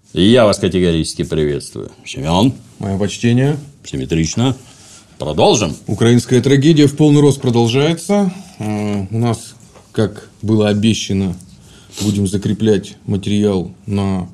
Я вас категорически приветствую. Семен. Мое почтение. Симметрично. Продолжим. Украинская трагедия в полный рост продолжается. У нас, как было обещано, будем закреплять материал на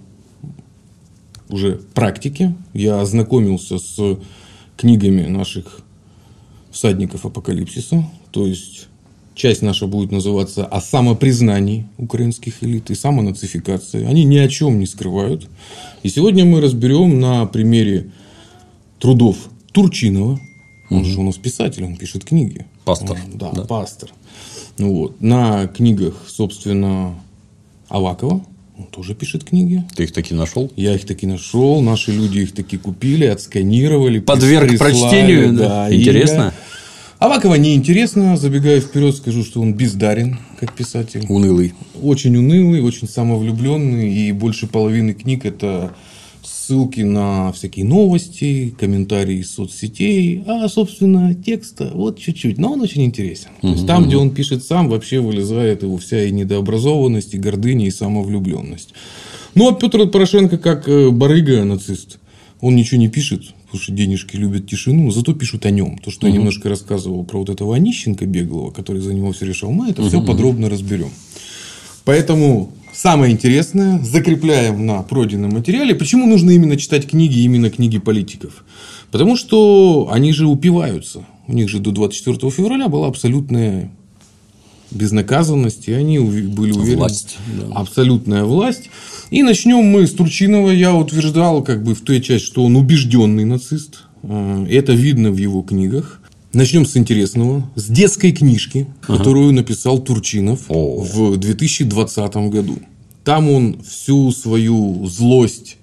уже практике. Я ознакомился с книгами наших всадников апокалипсиса. То есть, часть наша будет называться «О самопризнании украинских элит» и самонацификации. Они ни о чем не скрывают. И сегодня мы разберем на примере трудов Турчинова. Он же у нас писатель, он пишет книги. Пастор. Да, пастор. Вот. На книгах, собственно, Авакова. Он тоже пишет книги. Ты их таки нашел? Я их таки нашел. Наши люди их таки купили, отсканировали. Подверг прочтению. Да, интересно. Авакова неинтересно. Забегая вперед, скажу, что он бездарен, как писатель. Унылый. Очень унылый, очень самовлюбленный. И больше половины книг это ссылки на всякие новости, комментарии из соцсетей, а, собственно, текста вот чуть-чуть, но он очень интересен. То есть, там, где он пишет сам, вообще вылезает его вся и недообразованность, и гордыня, и самовлюбленность. Ну, а Петр Порошенко, как барыга нацист, он ничего не пишет, потому что денежки любят тишину, зато пишут о нем. То, что я немножко рассказывал про вот этого Онищенко беглого, который за него все решал, мы это все подробно разберем. Поэтому самое интересное закрепляем на пройденном материале. Почему нужно именно читать книги, именно книги политиков? Потому что они же упиваются. У них же до 24 февраля была абсолютная безнаказанность, и они были уверены. Власть. Да. Абсолютная власть. И начнем мы с Турчинова. Я утверждал как бы в той части, что он убежденный нацист. Это видно в его книгах. Начнем с интересного. С детской книжки, которую написал Турчинов в 2020 году. Там он всю свою злость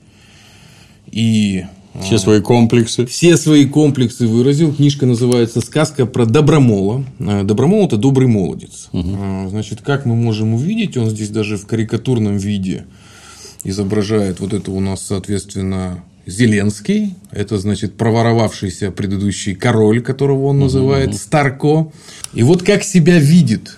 и все свои комплексы выразил. Книжка называется «Сказка про Добромола». Добромол – это добрый молодец. Значит, как мы можем увидеть, он здесь даже в карикатурном виде изображает вот это у нас, соответственно, Зеленский. Это, значит, проворовавшийся предыдущий король, которого он называет Старко. И вот как себя видит.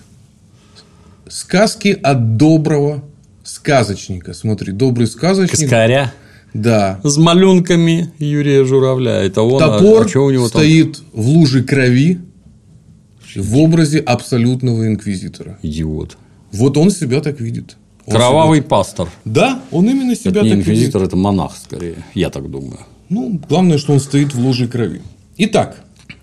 Сказки от доброго сказочника. Смотри, добрый сказочник. Каскаря. Да. С малюнками Юрия Журавля. Это он. Топор у него стоит в луже крови в образе абсолютного инквизитора. Идиот. Вот он себя так видит. Кровавый пастор. Да, он именно себя так видит. Это не видит. инквизитор, это монах, скорее. Я так думаю. Ну, главное, что он стоит в луже крови. Итак,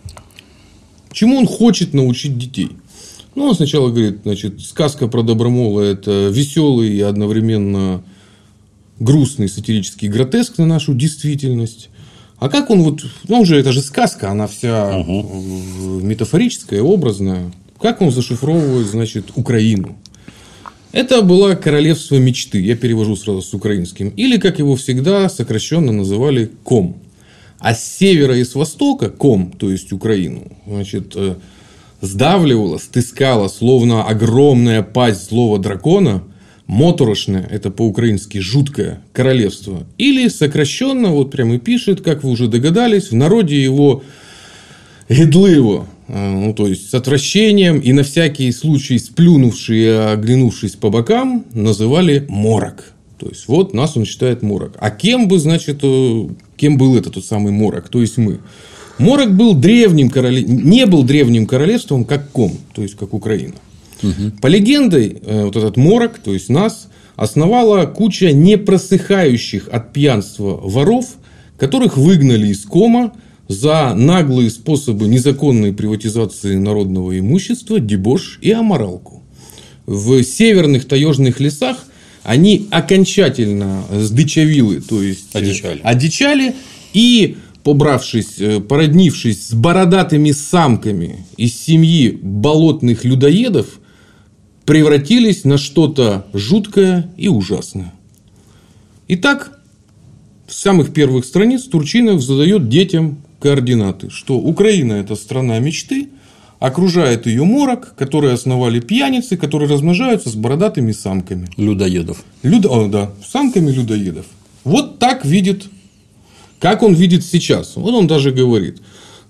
чему он хочет научить детей? Ну, он сначала говорит, значит, сказка про Добромола – это веселый и одновременно грустный сатирический гротеск на нашу действительность. А как он вот... Ну, это же сказка, она вся метафорическая, образная. Как он зашифровывает, значит, Украину? Это было королевство мечты. Я перевожу сразу с украинским. Или, как его всегда сокращенно называли, Ком. А с севера и с востока Ком, то есть Украину, значит, сдавливала, стыскала, словно огромная пасть злого дракона, моторошное, это по-украински жуткое королевство. Или сокращенно, вот прямо и пишет, как вы уже догадались, в народе его гидливо, ну, то есть с отвращением и на всякий случай сплюнувший и оглянувшись по бокам, называли Морок. То есть, вот нас он считает Морок. А кем бы, значит, кем был этот тот самый Морок? То есть, мы. Морок был не был древним королевством, как Ком, то есть, как Украина. По легенде, вот этот Морок, то есть, нас, основала куча непросыхающих от пьянства воров, которых выгнали из Кома за наглые способы незаконной приватизации народного имущества, дебош и аморалку. В северных таежных лесах они окончательно сдычавилы, то есть одичали и, породнившись с бородатыми самками из семьи болотных людоедов, превратились на что-то жуткое и ужасное. Итак, с самых первых страниц Турчинов задает детям координаты, что Украина – это страна мечты, окружает ее Морок, которые основали пьяницы, которые размножаются с бородатыми самками. Людоедов. Да, самками людоедов. Вот так видит, как он видит сейчас. Вот он даже говорит.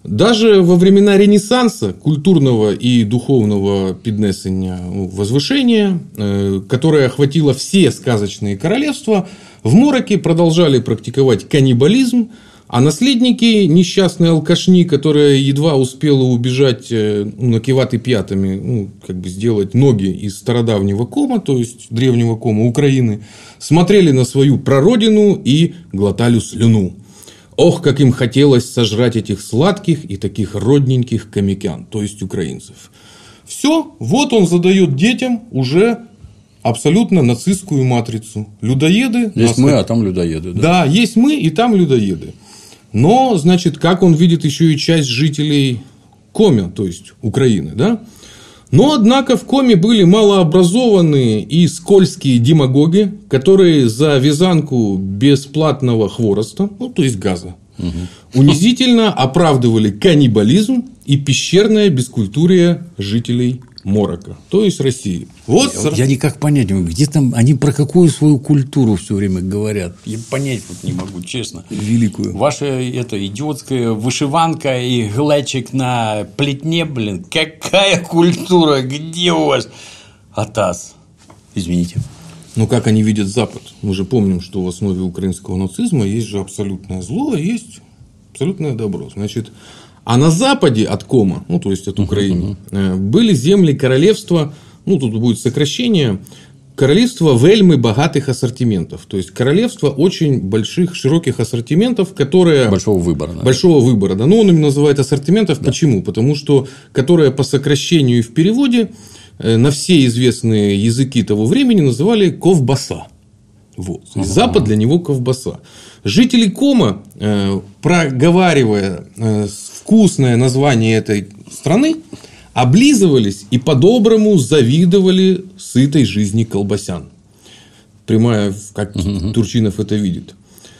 Даже во времена Ренессанса, культурного и духовного піднесення, возвышения, которое охватило все сказочные королевства, в Мороке продолжали практиковать каннибализм, а наследники несчастной алкашни, которая едва успела убежать на киваты пятами, сделать ноги из стародавнего кома, то есть древнего кома Украины, смотрели на свою прародину и глотали слюну. Ох, как им хотелось сожрать этих сладких и таких родненьких комикян, то есть украинцев. Все, вот он задает детям уже абсолютно нацистскую матрицу. Людоеды. Есть мы, а там людоеды. Да, есть мы, и там людоеды. Но, значит, как он видит еще и часть жителей Коми, то есть Украины, да? Но, однако, в Коми были малообразованные и скользкие демагоги, которые за вязанку бесплатного хвороста, то есть газа, унизительно оправдывали каннибализм и пещерное бескультурие жителей Морока, то есть России. Вот я никак понять не могу, где там они про какую свою культуру все время говорят. Я понять вот не могу, честно. Великую. Ваша идиотская вышиванка и глечик на плетне, блин, какая культура, где у вас атас? Извините. Но как они видят Запад? Мы же помним, что в основе украинского нацизма есть же абсолютное зло, а есть абсолютное добро. Значит, а на западе от Кома, то есть от Украины, были земли королевства, тут будет сокращение, королевство вельми богатых ассортиментов. То есть королевство очень больших, широких ассортиментов, которые... Большого выбора. Большого выбора. Да. Но он именно называет ассортиментов. Да. Почему? Потому что которое по сокращению и в переводе на все известные языки того времени называли ковбаса. Вот. Запад для него ковбаса. Жители Кома, проговаривая вкусное название этой страны, облизывались и по-доброму завидовали сытой жизни колбасян. Прямая, как Турчинов это видит.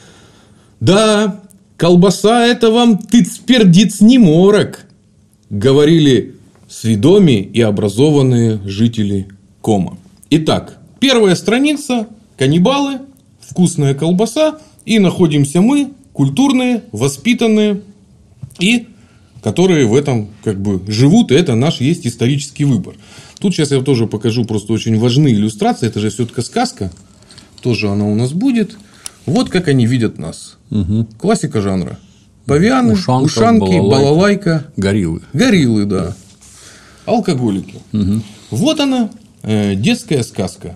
Да, колбаса – это вам тыц-пердиц не морок, говорили сведомые и образованные жители Кома. Итак, первая страница – каннибалы, вкусная колбаса, и находимся мы, культурные, воспитанные, и которые в этом живут, и это наш есть исторический выбор. Тут сейчас я тоже покажу просто очень важные иллюстрации. Это же все-таки сказка. Тоже она у нас будет. Вот как они видят нас. Классика жанра. Павианы, ушанки, балалайка. Гориллы, да. Алкоголики. Вот она, детская сказка.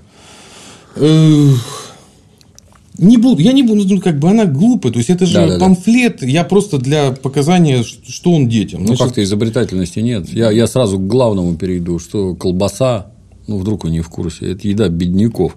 Я не буду, она глупая, то есть это же памфлет, я просто для показания, что он детям. Как-то изобретательности нет. Я сразу к главному перейду, что колбаса, вдруг вы не в курсе, это еда бедняков.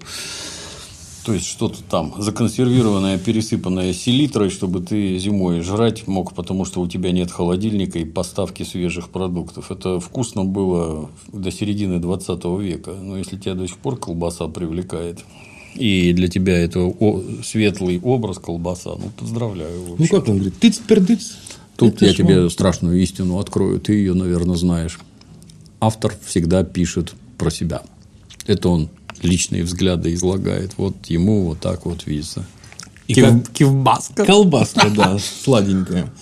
То есть что-то там законсервированное, пересыпанное селитрой, чтобы ты зимой жрать мог, потому что у тебя нет холодильника и поставки свежих продуктов. Это вкусно было до середины 20 века. Но если тебя до сих пор колбаса привлекает, и для тебя это светлый образ колбаса, поздравляю. Как он говорит, тыц-пердыц. Тут я тебе страшную истину открою, ты ее, наверное, знаешь. Автор всегда пишет про себя. Это он личные взгляды излагает. Вот ему вот так вот видится. Кивбаска. Колбаска, да, сладенькая.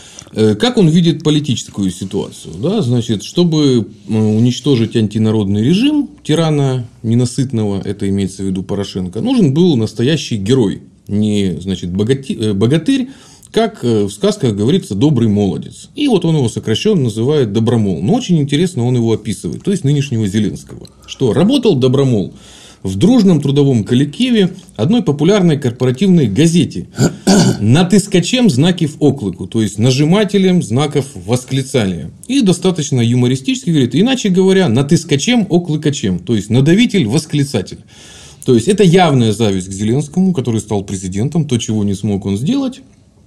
Как он видит политическую ситуацию? Да? Значит, чтобы уничтожить антинародный режим тирана ненасытного, это имеется в виду Порошенко, нужен был настоящий герой. Не, богатырь, как в сказках говорится, добрый молодец. И вот он его сокращенно называет Добромол. Но очень интересно он его описывает. То есть нынешнего Зеленского. Что работал Добромол в дружном трудовом коллективе одной популярной корпоративной газете натискачем знаків оклику, то есть нажимателем знаков восклицания. И достаточно юмористически говорит, иначе говоря, натискачем окликачем, то есть надавитель-восклицатель. То есть это явная зависть к Зеленскому, который стал президентом, то, чего не смог он сделать.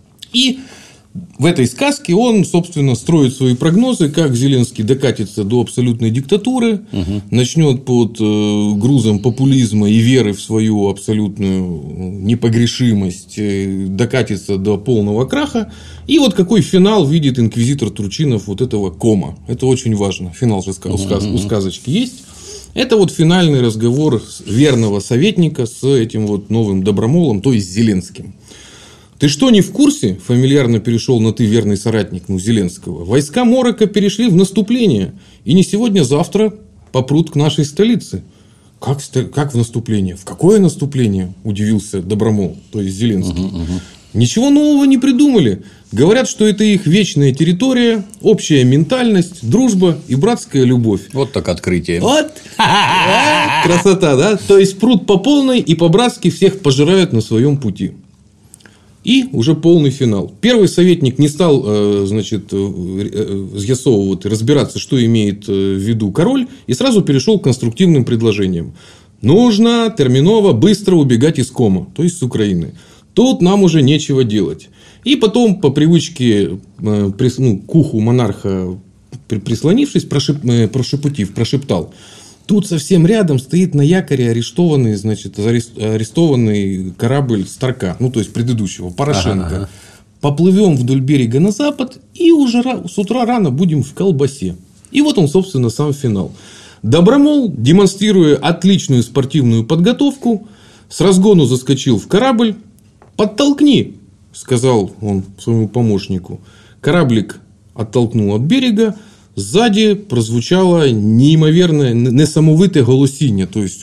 И в этой сказке он, собственно, строит свои прогнозы, как Зеленский докатится до абсолютной диктатуры, начнет под грузом популизма и веры в свою абсолютную непогрешимость докатиться до полного краха. И вот какой финал видит инквизитор Турчинов вот этого Кома. Это очень важно. Финал же у сказочки есть. Это вот финальный разговор верного советника с этим вот новым Добромолом, то есть Зеленским. Ты что, не в курсе? Фамильярно перешел на «ты», верный соратник Зеленского. Войска Морока перешли в наступление. И не сегодня-завтра попрут к нашей столице. Как в наступление? В какое наступление? Удивился Добромол, то есть Зеленский. Ничего нового не придумали. Говорят, что это их вечная территория, общая ментальность, дружба и братская любовь. Вот так открытие. Вот. Красота, да? То есть прут по полной и по-братски всех пожирают на своем пути. И уже полный финал. Первый советник не стал, взъясовывать, разбираться, что имеет в виду король, и сразу перешел к конструктивным предложениям. Нужно терминово быстро убегать из Кома, то есть с Украины. Тут нам уже нечего делать. И потом, по привычке, к уху монарха прислонившись, прошептал. Тут совсем рядом стоит на якоре арестованный корабль Старка, то есть предыдущего, Порошенко. Поплывем вдоль берега на запад, и уже с утра рано будем в колбасе. И вот он, собственно, сам финал. Добромол, демонстрируя отличную спортивную подготовку, с разгону заскочил в корабль. «Подтолкни», – сказал он своему помощнику. Кораблик оттолкнул от берега. Сзади прозвучало неимоверное, несамовите голосіння, то есть,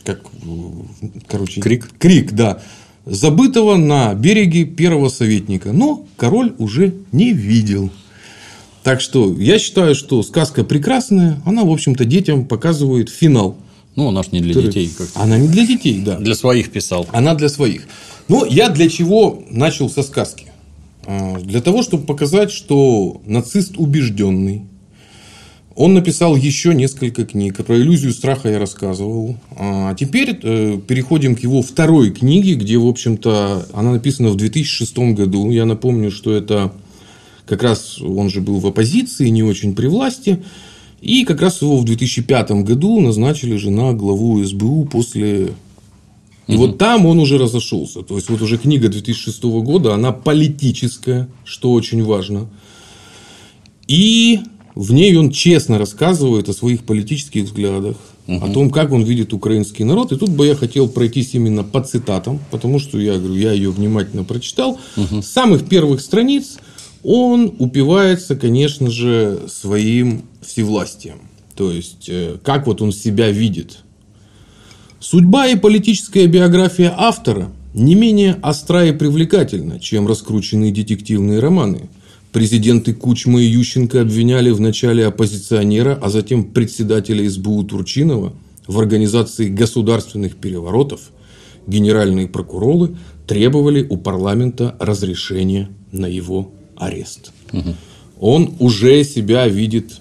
крик, да, забытого на береге первого советника. Но король уже не видел. Так что, я считаю, что сказка прекрасная, она, в общем-то, детям показывает финал. Она ж не для детей. Она не для детей, да. Для своих писал. Она для своих. Но я для чего начал со сказки? Для того, чтобы показать, что нацист убежденный. Он написал еще несколько книг. Про иллюзию страха я рассказывал. А теперь переходим к его второй книге, где, в общем-то, она написана в 2006 году. Я напомню, что это как раз он же был в оппозиции, не очень при власти. И как раз его в 2005 году назначили же на главу СБУ после... И вот там он уже разошелся. То есть, вот уже книга 2006 года, она политическая, что очень важно. И в ней он честно рассказывает о своих политических взглядах, о том, как он видит украинский народ. И тут бы я хотел пройтись именно по цитатам, потому что я ее внимательно прочитал. С самых первых страниц он упивается, конечно же, своим всевластием. То есть, как вот он себя видит. Судьба и политическая биография автора не менее остра и привлекательна, чем раскрученные детективные романы. Президенты Кучма и Ющенко обвиняли вначале оппозиционера, а затем председателя СБУ Турчинова в организации государственных переворотов. Генеральные прокуроры требовали у парламента разрешения на его арест. Он уже себя видит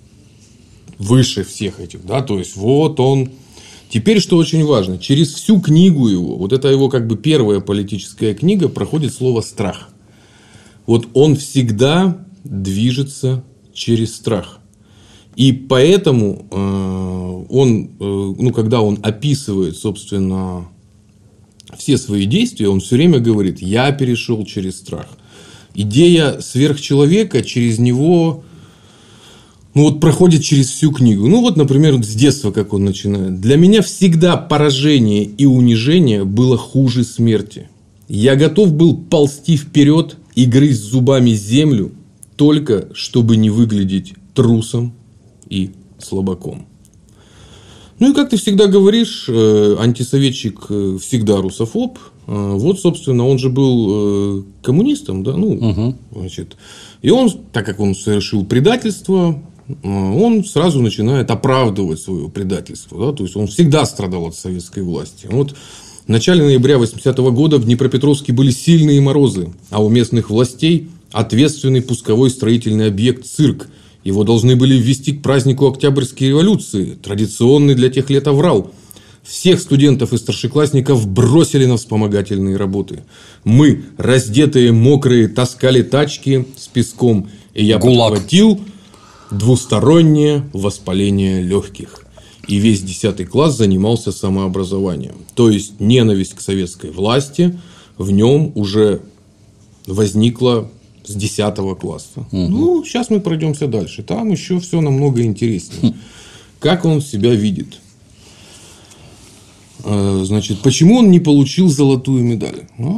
выше всех этих. Да? То есть, вот он... Теперь, что очень важно, через всю книгу его, вот это его первая политическая книга, проходит слово «страх». Вот он всегда движется через страх. И поэтому он, когда он описывает, собственно, все свои действия, он все время говорит: я перешел через страх. Идея сверхчеловека через него проходит через всю книгу. Например, с детства, как он начинает. Для меня всегда поражение и унижение было хуже смерти. Я готов был ползти вперед и грызть зубами землю, только чтобы не выглядеть трусом и слабаком. И как ты всегда говоришь, антисоветчик всегда русофоб. Вот, собственно, он же был коммунистом, да, и он, так как он совершил предательство, он сразу начинает оправдывать свое предательство. Да? То есть, он всегда страдал от советской власти. Вот в начале ноября 1980 года в Днепропетровске были сильные морозы, а у местных властей ответственный пусковой строительный объект «Цирк». Его должны были ввести к празднику Октябрьской революции, традиционный для тех лет аврал. Всех студентов и старшеклассников бросили на вспомогательные работы. Мы, раздетые, мокрые, таскали тачки с песком, и я подхватил двустороннее воспаление легких. И весь 10 класс занимался самообразованием. То есть, ненависть к советской власти в нем уже возникла с 10 класса. Сейчас мы пройдемся дальше. Там еще все намного интереснее. Как он себя видит. Значит, почему он не получил золотую медаль?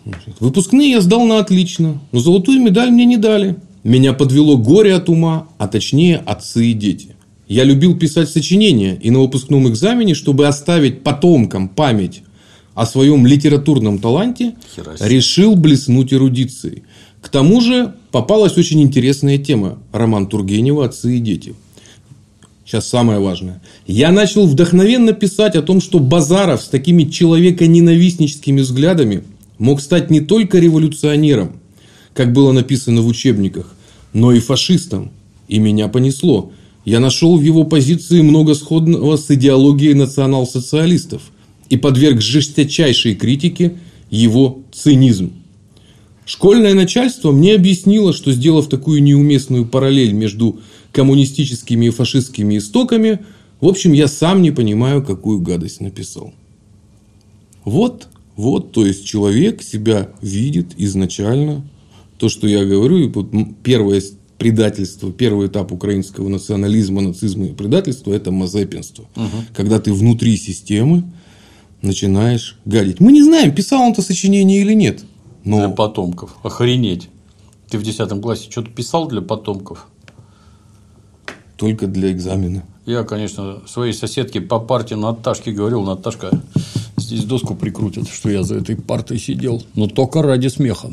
Выпускные я сдал на отлично, но золотую медаль мне не дали. Меня подвело горе от ума, а точнее отцы и дети. Я любил писать сочинения и на выпускном экзамене, чтобы оставить потомкам память о своем литературном таланте, решил блеснуть эрудицией. К тому же попалась очень интересная тема. Роман Тургенева «Отцы и дети». Сейчас самое важное. Я начал вдохновенно писать о том, что Базаров с такими человеконенавистническими взглядами мог стать не только революционером, как было написано в учебниках, но и фашистом. И меня понесло. Я нашел в его позиции много сходного с идеологией национал-социалистов и подверг жесточайшей критике его цинизм. Школьное начальство мне объяснило, что, сделав такую неуместную параллель между коммунистическими и фашистскими истоками, в общем, я сам не понимаю, какую гадость написал. Вот, то есть человек себя видит изначально. То, что я говорю, первое предательство, первый этап украинского национализма, нацизма и предательства – это мазепинство. Когда ты внутри системы начинаешь гадить. Мы не знаем, писал он это сочинение или нет. Но... Для потомков. Охренеть. Ты в 10 классе что-то писал для потомков? Только для экзамена. Я, конечно, своей соседке по парте Наташке говорил: Наташка, здесь доску прикрутят, что я за этой партой сидел. Но только ради смеха.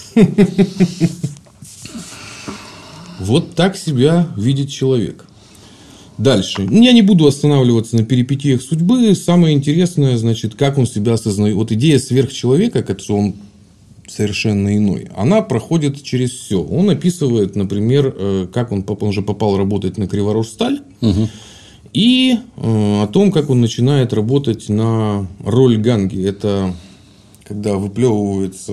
Вот так себя видит человек. Дальше. Я не буду останавливаться на перипетиях судьбы. Самое интересное, значит, как он себя осознает. Вот идея сверхчеловека, которую он совершенно иной, она проходит через все. Он описывает, например, как он уже попал работать на Криворожсталь. И о том, как он начинает работать на рольганге. Это когда выплевывается,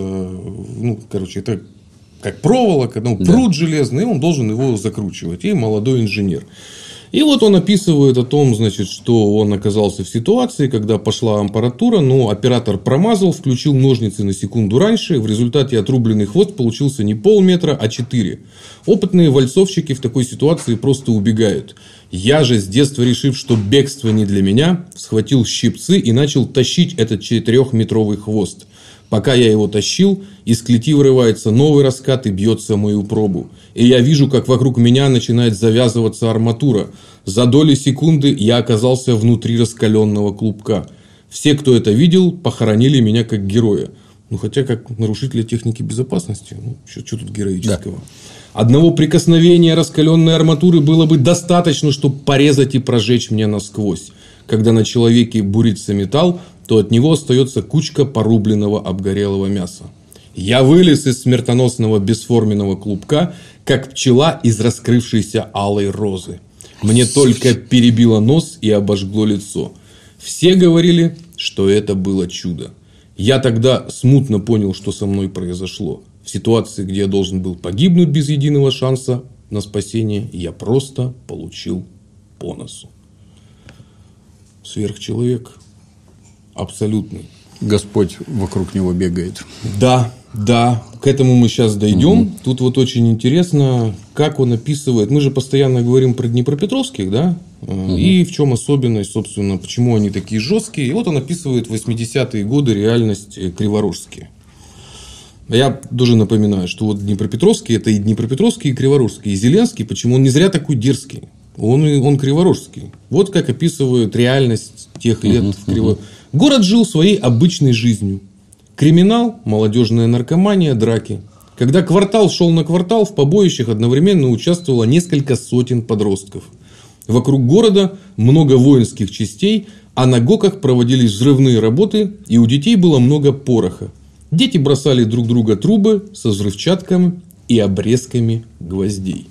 это как проволока, пруд железный, и он должен его закручивать. И молодой инженер. И вот он описывает о том, значит, что он оказался в ситуации, когда пошла аппаратура, но оператор промазал, включил ножницы на секунду раньше. В результате отрубленный хвост получился не полметра, а 4. Опытные вальцовщики в такой ситуации просто убегают. Я же, с детства решив, что бегство не для меня, схватил щипцы и начал тащить этот 4-метровый хвост. Пока я его тащил, из клети вырывается новый раскат и бьется о мою пробу. И я вижу, как вокруг меня начинает завязываться арматура. За доли секунды я оказался внутри раскаленного клубка. Все, кто это видел, похоронили меня как героя. Хотя как нарушителя техники безопасности. Что тут героического? Да. Одного прикосновения раскаленной арматуры было бы достаточно, чтобы порезать и прожечь меня насквозь. Когда на человеке бурится металл, то от него остается кучка порубленного обгорелого мяса. Я вылез из смертоносного бесформенного клубка, как пчела из раскрывшейся алой розы. Мне только перебило нос и обожгло лицо. Все говорили, что это было чудо. Я тогда смутно понял, что со мной произошло. В ситуации, где я должен был погибнуть без единого шанса на спасение, я просто получил по носу. Сверхчеловек. Абсолютный. Господь вокруг него бегает. Да. К этому мы сейчас дойдем. Тут вот очень интересно, как он описывает. Мы же постоянно говорим про днепропетровских, да? И в чем особенность, собственно, почему они такие жесткие. И вот он описывает 80-е годы реальность Криворожские. Я тоже напоминаю, что вот Днепропетровский — это и Днепропетровский, и Криворожский. И Зеленский, почему он не зря такой дерзкий. Он криворожский. Вот как описывает реальность тех лет в Криворожске. Город жил своей обычной жизнью. Криминал, молодежная наркомания, драки. Когда квартал шел на квартал, в побоищах одновременно участвовало несколько сотен подростков. Вокруг города много воинских частей, а на ГОКах проводились взрывные работы, и у детей было много пороха. Дети бросали друг друга трубы со взрывчатками и обрезками гвоздей.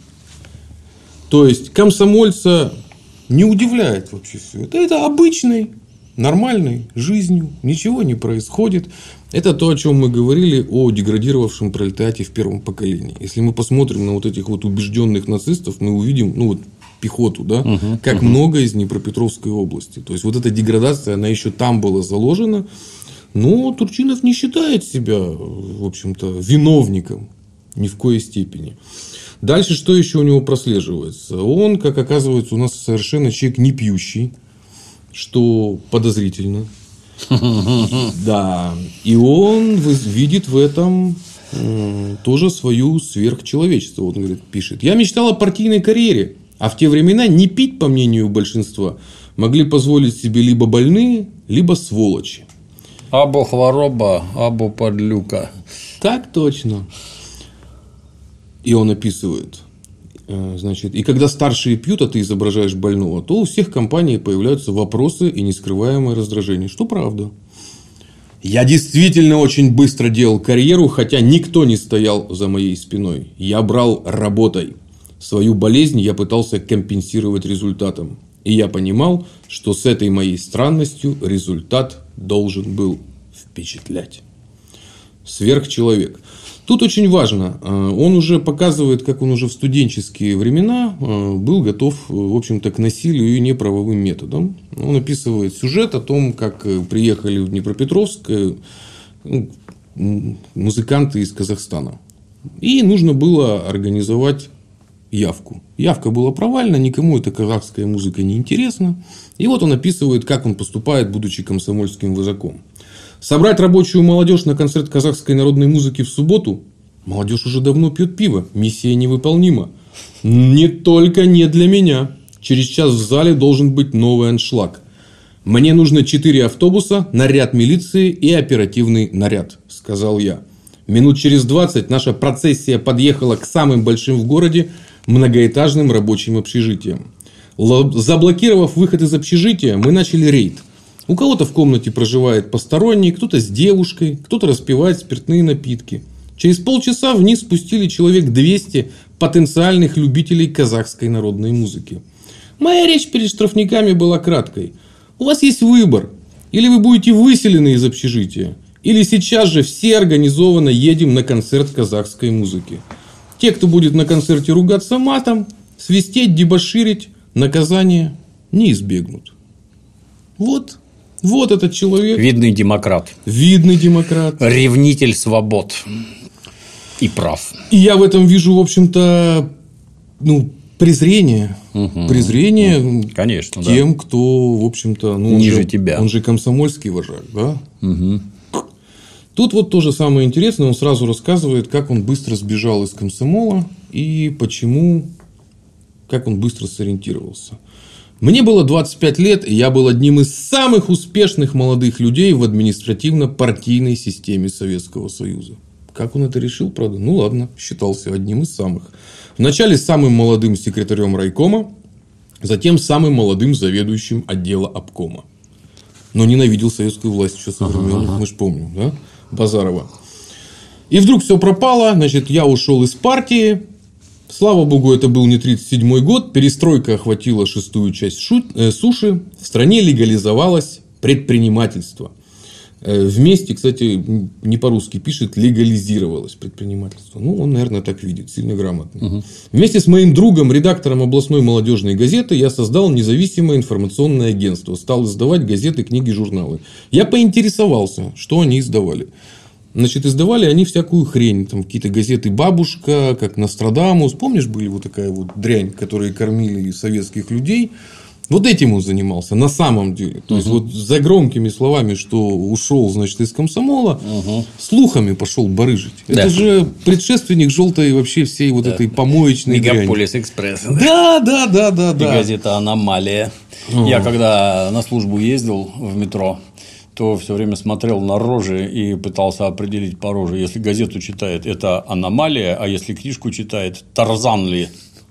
То есть комсомольца не удивляет вообще все это. Это обычной, нормальной жизнью. Ничего не происходит. Это то, о чем мы говорили о деградировавшем пролетариате в первом поколении. Если мы посмотрим на вот этих вот убежденных нацистов, мы увидим, пехоту, да, как много из Днепропетровской области. То есть вот эта деградация, она еще там была заложена. Но Турчинов не считает себя, в общем-то, виновником ни в коей степени. Дальше что еще у него прослеживается? Он, как оказывается, у нас совершенно человек не пьющий, что подозрительно. Да. И он видит в этом тоже свою сверхчеловечество. Он говорит, пишет. Я мечтал о партийной карьере. А в те времена не пить, по мнению большинства, могли позволить себе либо больные, либо сволочи. Або хвороба, або подлюка. Так точно. И он описывает. Значит, и когда старшие пьют, а ты изображаешь больного, то у всех компаний появляются вопросы и нескрываемое раздражение. Что правда. Я действительно очень быстро делал карьеру, хотя никто не стоял за моей спиной. Я брал работой. Свою болезнь я пытался компенсировать результатом. И я понимал, что с этой моей странностью результат должен был впечатлять. Сверхчеловек. Тут очень важно, он уже показывает, как он уже в студенческие времена был готов, в общем-то, к насилию и неправовым методам. Он описывает сюжет о том, как приехали в Днепропетровск музыканты из Казахстана. И нужно было организовать явку. Явка была провальна, никому эта казахская музыка не интересна. И вот он описывает, как он поступает, будучи комсомольским вожаком. Собрать рабочую молодежь на концерт казахской народной музыки в субботу? Молодежь уже давно пьет пиво. Миссия невыполнима. Не только не для меня. Через час в зале должен быть новый аншлаг. Мне нужно 4 автобуса, наряд милиции и оперативный наряд, сказал я. Минут через 20 наша процессия подъехала к самым большим в городе многоэтажным рабочим общежитиям. Заблокировав выход из общежития, мы начали рейд. У кого-то в комнате проживает посторонний, кто-то с девушкой, кто-то распивает спиртные напитки. Через полчаса вниз спустили человек 200 потенциальных любителей казахской народной музыки. Моя речь перед штрафниками была краткой. У вас есть выбор. Или вы будете выселены из общежития, или сейчас же все организованно едем на концерт казахской музыки. Те, кто будет на концерте ругаться матом, свистеть, дебоширить, наказание не избегнут. Вот этот человек. Видный демократ. Видный демократ. Ревнитель свобод и прав. И я в этом вижу, в общем-то, презрение. Презрение конечно, тем, кто, в общем-то, ниже тебя. Он же комсомольский вожак, да? Тут вот то же самое интересное. Он сразу рассказывает, как он быстро сбежал из комсомола и почему, как он быстро сориентировался. Мне было 25 лет, и я был одним из самых успешных молодых людей в административно-партийной системе Советского Союза. Как он это решил, правда? Ну, ладно, считался одним из самых. Вначале самым молодым секретарем райкома, затем самым молодым заведующим отдела обкома. Но ненавидел советскую власть еще со времен, мы же помним, да? Базарова. И вдруг все пропало, значит, я ушел из партии. Слава богу, это был не 1937 год. Перестройка охватила 6-ю часть суши. В стране легализовалось предпринимательство. Вместе, кстати, не по-русски пишет, легализировалось предпринимательство. Ну, он, наверное, так видит, сильно грамотно. Вместе с моим другом, редактором областной молодежной газеты, я создал независимое информационное агентство. Стал издавать газеты, книги, журналы. Я поинтересовался, что они издавали. Значит, издавали они всякую хрень. Там какие-то газеты «Бабушка», как «Нострадамус». Помнишь, были вот такая вот дрянь, которые кормили советских людей? Вот этим он занимался на самом деле. То есть, вот за громкими словами, что ушел, значит, из комсомола, слухами пошел барыжить. Да. Это же предшественник желтой вообще всей вот этой помоечной дряни. Мегаполис Экспресс. Да. И газета «Аномалия». Я когда на службу ездил в метро, то все время смотрел на рожи и пытался определить по роже. Если газету читает, это «Аномалия», а если книжку читает, «Тарзан ли?».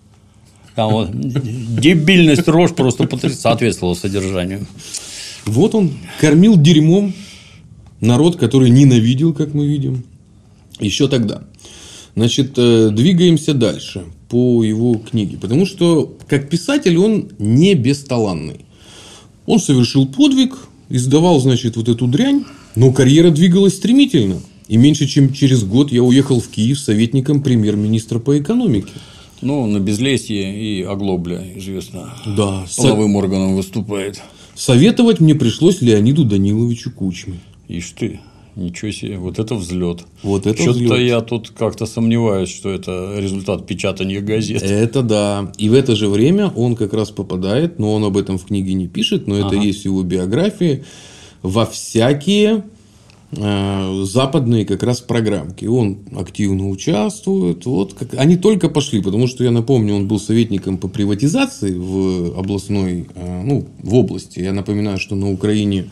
Там вот дебильность рож просто соответствовала содержанию. Вот он кормил дерьмом народ, который ненавидел, как мы видим, еще тогда. Значит, двигаемся дальше по его книге. Потому что, как писатель, он не бесталанный. Он совершил подвиг, издавал, значит, вот эту дрянь, но карьера двигалась стремительно. И меньше чем через год я уехал в Киев советником премьер-министра по экономике. Ну, на Безлесье и Оглобля, известно. Да. Половым органом выступает. Советовать мне пришлось Леониду Даниловичу Кучме. Ишь ты, ничего себе, вот это взлет. Вот это Что-то я тут как-то сомневаюсь, что это результат печатания газет. Это да. И в это же время он как раз попадает, но он об этом в книге не пишет, но это есть в его биографии, во всякие западные как раз программки. Он активно участвует. Вот как они только пошли, потому что, я напомню, он был советником по приватизации в областной, в области. Я напоминаю, что на Украине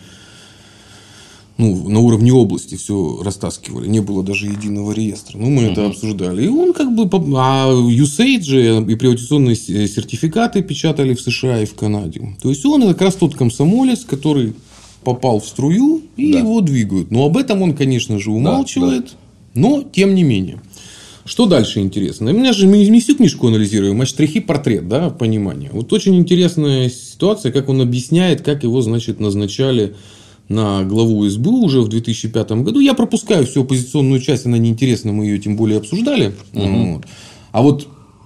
на уровне области все растаскивали. Не было даже единого реестра. Мы это обсуждали. И он А USAID же и приватизационные сертификаты печатали в США и в Канаде. То есть, он как раз тот комсомолец, который попал в струю, и его двигают. Но об этом он, конечно же, умалчивает. Но, тем не менее. Что дальше интересно? У меня же мы не всю книжку анализируем, а штрихи-портрет, понимание. Вот очень интересная ситуация, как он объясняет, как его, назначали на главу СБУ уже в 2005 году. Я пропускаю всю оппозиционную часть, она неинтересна, мы ее тем более обсуждали. А вот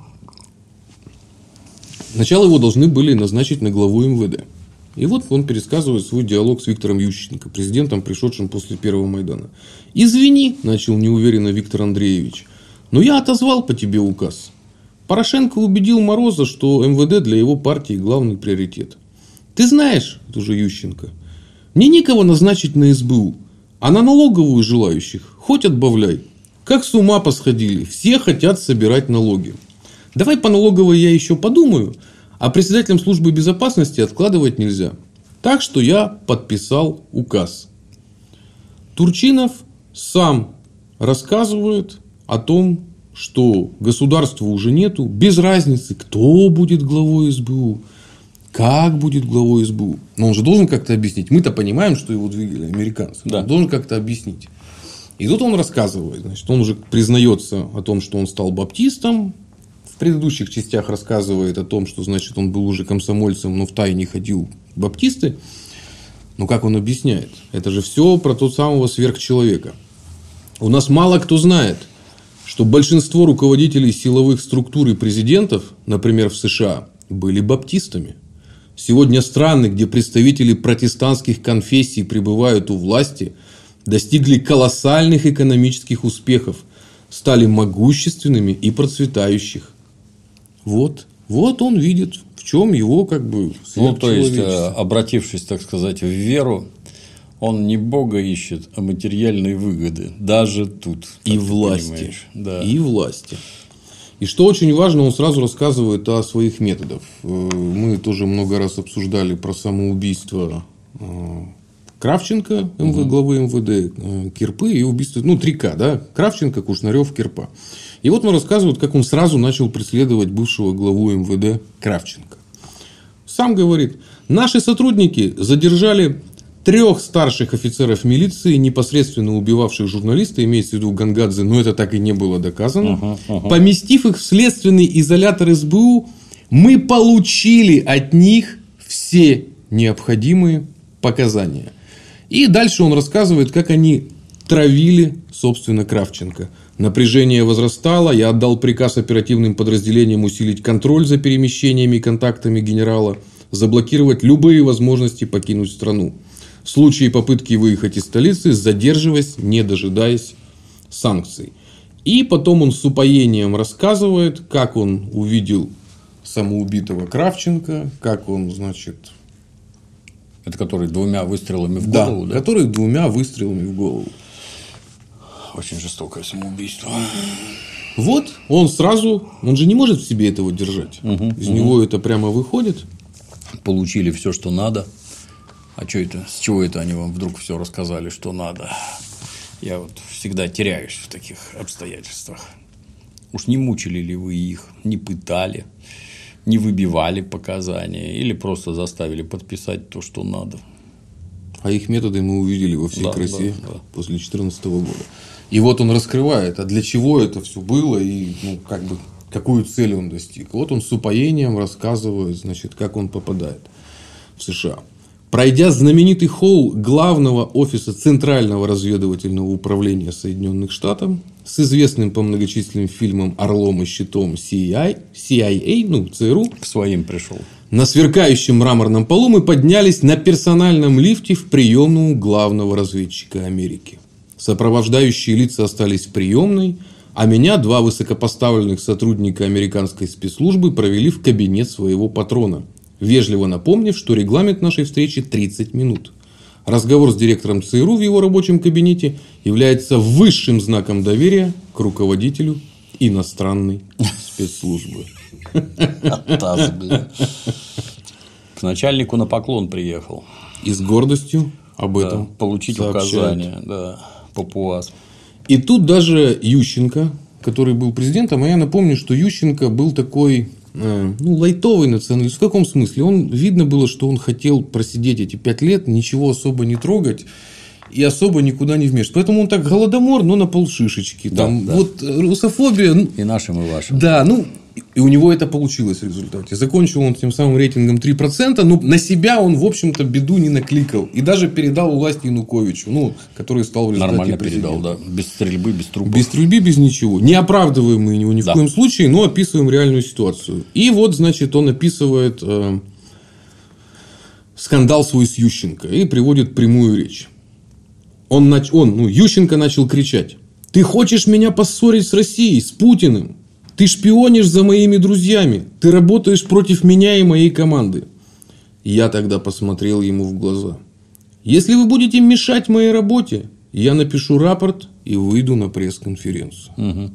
сначала его должны были назначить на главу МВД. И вот он пересказывает свой диалог с Виктором Ющенко, президентом, пришедшим после первого Майдана. «Извини, – начал неуверенно Виктор Андреевич, – но я отозвал по тебе указ. Порошенко убедил Мороза, что МВД для его партии главный приоритет. Ты знаешь, это уже Ющенко, мне некого назначить на СБУ, а на налоговую желающих хоть отбавляй. Как с ума посходили, все хотят собирать налоги. Давай по налоговой я еще подумаю, а председателям службы безопасности откладывать нельзя. Так что я подписал указ». Турчинов сам рассказывает о том, что государства уже нету, без разницы, кто будет главой СБУ, как будет главой СБУ. Но он же должен как-то объяснить. Мы-то понимаем, что его двигали американцы. Да. Он должен как-то объяснить. И тут он рассказывает. Он уже признается о том, что он стал баптистом. В предыдущих частях рассказывает о том, что он был уже комсомольцем, но втайне ходил в баптисты. Но как он объясняет? Это же все про тот самого сверхчеловека. У нас мало кто знает, что большинство руководителей силовых структур и президентов, например, в США, были баптистами. Сегодня страны, где представители протестантских конфессий пребывают у власти, достигли колоссальных экономических успехов, стали могущественными и процветающих. Вот он видит, в чем его то есть, обратившись, так сказать, в веру, он не Бога ищет, а материальные выгоды. Даже тут. И власти. Да. И власти. И что очень важно, он сразу рассказывает о своих методах. Мы тоже много раз обсуждали про самоубийство Кравченко, главы МВД, Кирпы и убийство, 3К, Кравченко, Кушнарев, Кирпа. И вот он рассказывает, как он сразу начал преследовать бывшего главу МВД Кравченко. Сам говорит, наши сотрудники задержали 3 старших офицеров милиции, непосредственно убивавших журналиста, имеется в виду Гангадзе, но это так и не было доказано. Поместив их в следственный изолятор СБУ, мы получили от них все необходимые показания. И дальше он рассказывает, как они травили, собственно, Кравченко. Напряжение возрастало, я отдал приказ оперативным подразделениям усилить контроль за перемещениями и контактами генерала, заблокировать любые возможности покинуть страну. В случае попытки выехать из столицы, задерживаясь, не дожидаясь санкций. И потом он с упоением рассказывает, как он увидел самоубитого Кравченко, как он, Это который 2 выстрелами в голову, да? Который 2 выстрелами в голову. Очень жестокое самоубийство. Вот он же не может в себе этого держать. Из него это прямо выходит. Получили все, что надо. А что это? С чего это они вам вдруг все рассказали, что надо? Я всегда теряюсь в таких обстоятельствах. Уж не мучили ли вы их, не пытали, не выбивали показания или просто заставили подписать то, что надо? А их методы мы увидели во всей красе после 2014 года. И вот он раскрывает, а для чего это все было и какую цель он достиг. Вот он с упоением рассказывает, как он попадает в США. Пройдя знаменитый холл главного офиса Центрального разведывательного управления Соединенных Штатов с известным по многочисленным фильмам «Орлом и щитом» CIA, ЦРУ, к своим пришел. На сверкающем мраморном полу мы поднялись на персональном лифте в приемную главного разведчика Америки. Сопровождающие лица остались в приемной, а меня 2 высокопоставленных сотрудника американской спецслужбы провели в кабинет своего патрона, вежливо напомнив, что регламент нашей встречи 30 минут. Разговор с директором ЦРУ в его рабочем кабинете является высшим знаком доверия к руководителю иностранной спецслужбы. Атас, блин. К начальнику на поклон приехал. И с гордостью об этом получить сообщает. указания. Да, папуас. И тут даже Ющенко, который был президентом, а я напомню, что Ющенко был такой лайтовый националист. В каком смысле? Видно было, что он хотел просидеть эти 5 лет, ничего особо не трогать и особо никуда не вмешиваться. Поэтому он так голодомор, но на полшишечки. Да, там, да. Вот русофобия. И нашим, и вашим. Да, и у него это получилось в результате. Закончил он тем самым рейтингом 3%, но на себя он, в общем-то, беду не накликал. И даже передал власть Януковичу, который стал в результате Нормально президентом. передал, да. Без стрельбы, без трупов. Без стрельбы, без ничего. Не оправдываем мы его ни в коем случае, но описываем реальную ситуацию. И вот, значит, он описывает скандал свой с Ющенко и приводит прямую речь. Ющенко начал кричать: «Ты хочешь меня поссорить с Россией, с Путиным? Ты шпионишь за моими друзьями. Ты работаешь против меня и моей команды». Я тогда посмотрел ему в глаза. «Если вы будете мешать моей работе, я напишу рапорт и выйду на пресс-конференцию». Угу.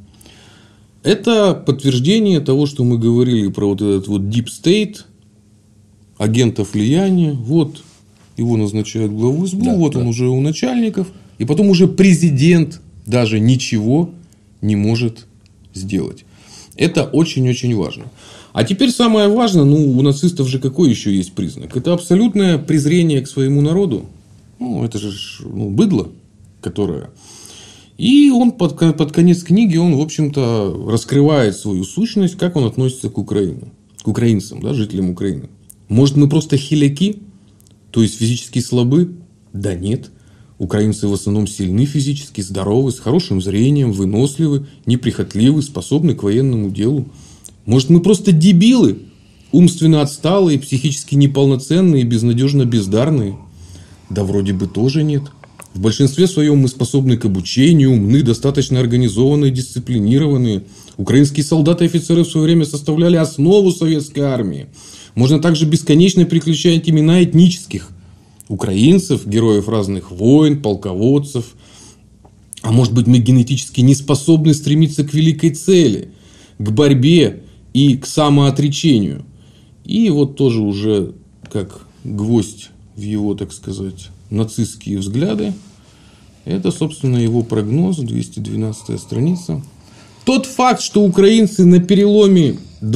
Это подтверждение того, что мы говорили про вот этот вот Deep State, агентов влияния. Вот его назначают главу СБУ, он уже у начальников. И потом уже президент даже ничего не может сделать. Это очень-очень важно. А теперь самое важное, у нацистов же какой еще есть признак? Это абсолютное презрение к своему народу. Это же быдло, которое... И он под конец книги, он, в общем-то, раскрывает свою сущность, как он относится к Украине. К украинцам, жителям Украины. Может, мы просто хиляки? То есть, физически слабы? Да нет. Украинцы в основном сильны физически, здоровы, с хорошим зрением, выносливы, неприхотливы, способны к военному делу. Может, мы просто дебилы, умственно отсталые, психически неполноценные, безнадежно бездарные? Да вроде бы тоже нет. В большинстве своем мы способны к обучению, умны, достаточно организованные, дисциплинированные. Украинские солдаты и офицеры в свое время составляли основу советской армии. Можно также бесконечно переключать имена этнических украинцев, героев разных войн, полководцев. А может быть, мы генетически не способны стремиться к великой цели, к борьбе и к самоотречению. И вот тоже уже как гвоздь в его, так сказать, нацистские взгляды. Это, собственно, его прогноз, 212-я страница. Тот факт, что украинцы на переломе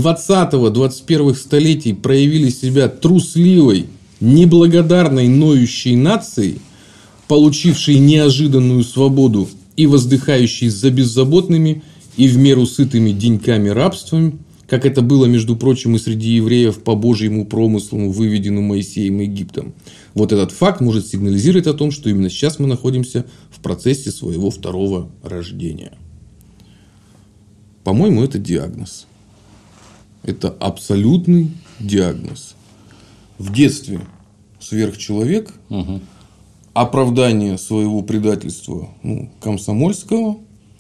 20-21 столетий проявили себя трусливой, неблагодарной, ноющей нацией, получившей неожиданную свободу и воздыхающей за беззаботными и в меру сытыми деньками рабствами, как это было, между прочим, и среди евреев по Божьему промыслу, выведенному Моисеем Египтом. Вот этот факт может сигнализировать о том, что именно сейчас мы находимся в процессе своего второго рождения. По-моему, это диагноз. Это абсолютный диагноз. В детстве сверхчеловек, оправдание своего предательства комсомольского,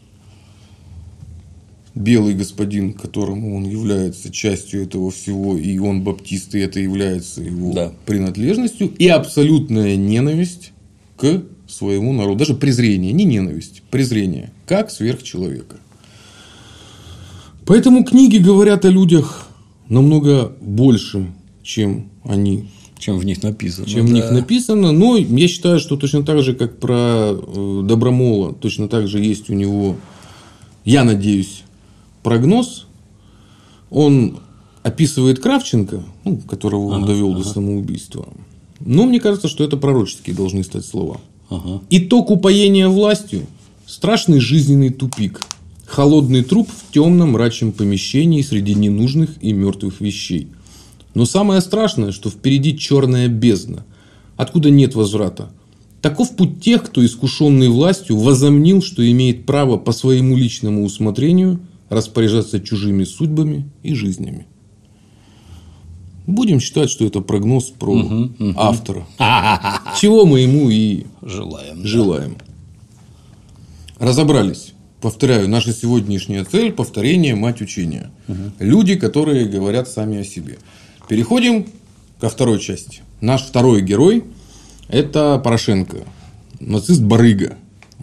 белый господин, которому он является частью этого всего, и он баптист, и это является его принадлежностью, и абсолютная ненависть к своему народу. Даже презрение, не ненависть, презрение, как сверхчеловека. Поэтому книги говорят о людях намного больше, чем они... Чем в них написано. Чем в них написано. Но я считаю, что точно так же, как про Добромола, точно так же есть у него, я надеюсь, прогноз. Он описывает Кравченко, которого он довел до самоубийства. Но мне кажется, что это пророческие должны стать слова. Итог упоения властью – страшный жизненный тупик. Холодный труп в темном мрачном помещении среди ненужных и мертвых вещей. Но самое страшное, что впереди черная бездна, откуда нет возврата. Таков путь тех, кто, искушенный властью, возомнил, что имеет право по своему личному усмотрению распоряжаться чужими судьбами и жизнями. Будем считать, что это прогноз про автора. Чего мы ему и желаем. Разобрались. Повторяю, наша сегодняшняя цель – повторение, мать учения. Люди, которые говорят сами о себе. Переходим ко второй части. Наш второй герой, Это Порошенко. Нацист-барыга.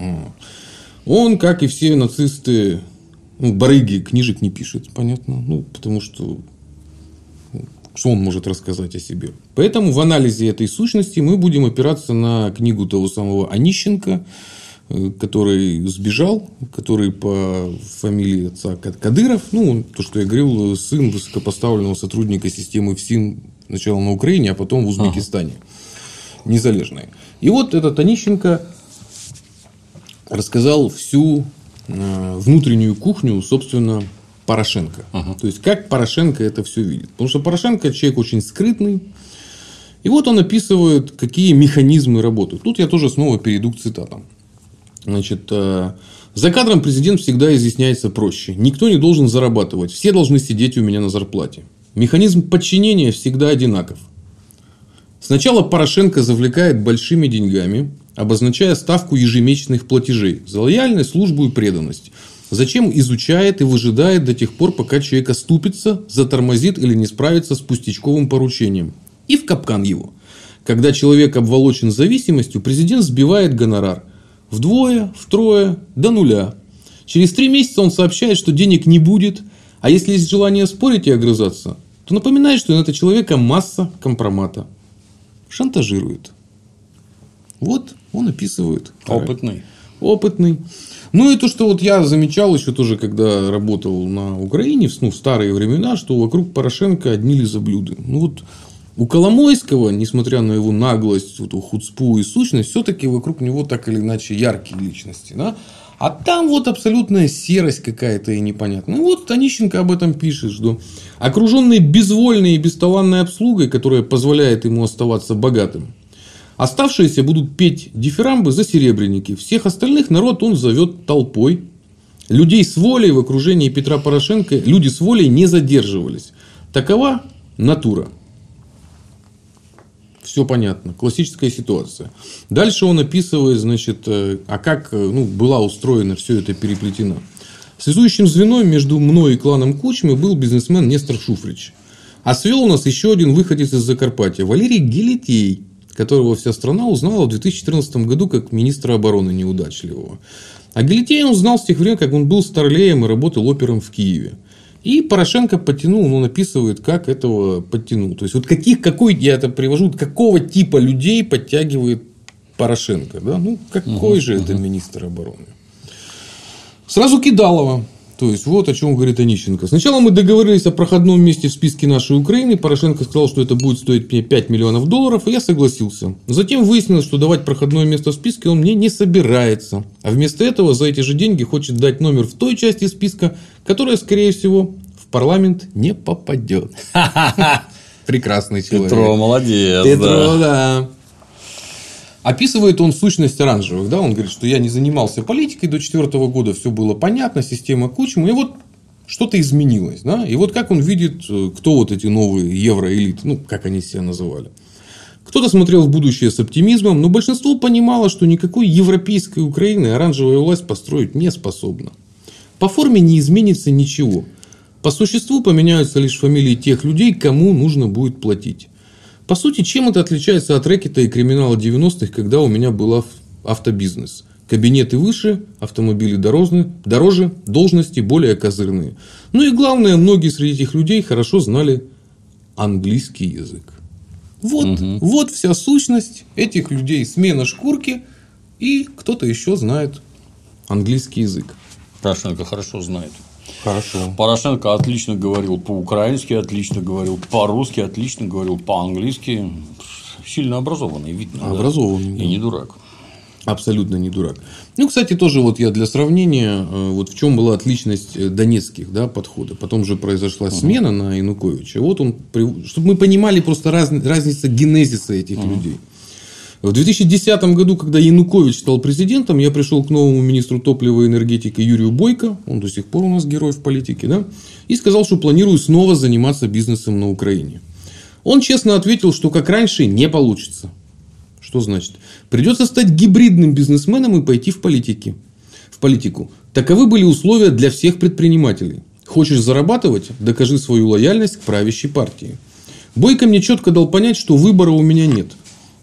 Он, как и все нацисты, барыги, книжек не пишет, понятно. Потому что он может рассказать о себе. Поэтому в анализе этой сущности мы будем опираться на книгу того самого Онищенко, который сбежал, который по фамилии отца Кадыров, то, что я говорил, сын высокопоставленного сотрудника системы ФСИН сначала на Украине, а потом в Узбекистане. Незалежной. И вот этот Онищенко рассказал всю внутреннюю кухню, собственно, Порошенко. То есть, как Порошенко это все видит. Потому что Порошенко человек очень скрытный. И вот он описывает, какие механизмы работают. Тут я тоже снова перейду к цитатам. Значит, за кадром президент всегда изъясняется проще. Никто не должен зарабатывать. Все должны сидеть у меня на зарплате. Механизм подчинения всегда одинаков. Сначала Порошенко завлекает большими деньгами, обозначая ставку ежемесячных платежей за лояльность, службу и преданность. Затем изучает и выжидает до тех пор, пока человек оступится, затормозит или не справится с пустячковым поручением. И в капкан его. Когда человек обволочен зависимостью, президент сбивает гонорар вдвое, втрое, до нуля. Через 3 месяца он сообщает, что денег не будет, а если есть желание спорить и огрызаться, то напоминает, что на этого человека масса компромата. Шантажирует. Вот он описывает. Опытный. И то, что вот я замечал еще тоже, когда работал на Украине в старые времена, что вокруг Порошенко одни лизоблюды. У Коломойского, несмотря на его наглость, хуцпу и сущность, все-таки вокруг него так или иначе яркие личности. Да? А там вот абсолютная серость какая-то и непонятная. Онищенко об этом пишет, что окруженный безвольной и бесталанной обслугой, которая позволяет ему оставаться богатым, оставшиеся будут петь дифирамбы за серебряники. Всех остальных народ он зовет толпой. Людей с волей в окружении Петра Порошенко люди с волей не задерживались. Такова натура. Все понятно. Классическая ситуация. Дальше он описывает, как была устроена все это переплетено. Связующим звеном между мной и кланом Кучмы был бизнесмен Нестор Шуфрич. А свел у нас еще один выходец из Закарпатья, Валерий Гелетей, которого вся страна узнала в 2014 году как министра обороны неудачливого. А Гелетея он знал с тех времен, как он был старлеем и работал опером в Киеве. И Порошенко подтянул, он описывает, как этого подтянул. То есть, я это привожу, какого типа людей подтягивает Порошенко. Да? Какой же это министр обороны? Сразу Кидалова. То есть, вот о чем говорит Онищенко. Сначала мы договорились о проходном месте в списке нашей Украины. Порошенко сказал, что это будет стоить мне $5 миллионов, и я согласился. Затем выяснилось, что давать проходное место в списке он мне не собирается. А вместо этого за эти же деньги хочет дать номер в той части списка, которая, скорее всего, в парламент не попадет. Прекрасный человек. Петро молодец. Петро, да. Описывает он сущность оранжевых. Да? Он говорит, что я не занимался политикой до 2004 года. Все было понятно. Система Кучмы. И вот что-то изменилось. Да? И вот как он видит, кто вот эти новые евроэлиты. Как они себя называли. Кто-то смотрел в будущее с оптимизмом. Но большинство понимало, что никакой европейской Украины оранжевая власть построить не способна. По форме не изменится ничего. По существу поменяются лишь фамилии тех людей, кому нужно будет платить. По сути, чем это отличается от рэкета и криминала 90-х, когда у меня был автобизнес? Кабинеты выше, автомобили дороже, должности более козырные. И главное, многие среди этих людей хорошо знали английский язык. Вот вся сущность этих людей. Смена шкурки, и кто-то еще знает английский язык. Порошенко хорошо знает. Хорошо. Порошенко отлично говорил по-украински, отлично говорил по-русски, отлично говорил по-английски. Сильно образованный, видно. Образованный. Да? И не дурак. Абсолютно не дурак. Кстати, тоже вот я для сравнения, вот в чем была отличность донецких подходов. Потом же произошла смена на Януковича. Вот он, чтобы мы понимали просто разницу генезиса этих людей. В 2010 году, когда Янукович стал президентом, я пришел к новому министру топлива и энергетики Юрию Бойко, он до сих пор у нас герой в политике, и сказал, что планирую снова заниматься бизнесом на Украине. Он честно ответил, что как раньше не получится. Что значит? Придется стать гибридным бизнесменом и пойти в политику. Таковы были условия для всех предпринимателей. Хочешь зарабатывать? Докажи свою лояльность к правящей партии. Бойко мне четко дал понять, что выбора у меня нет.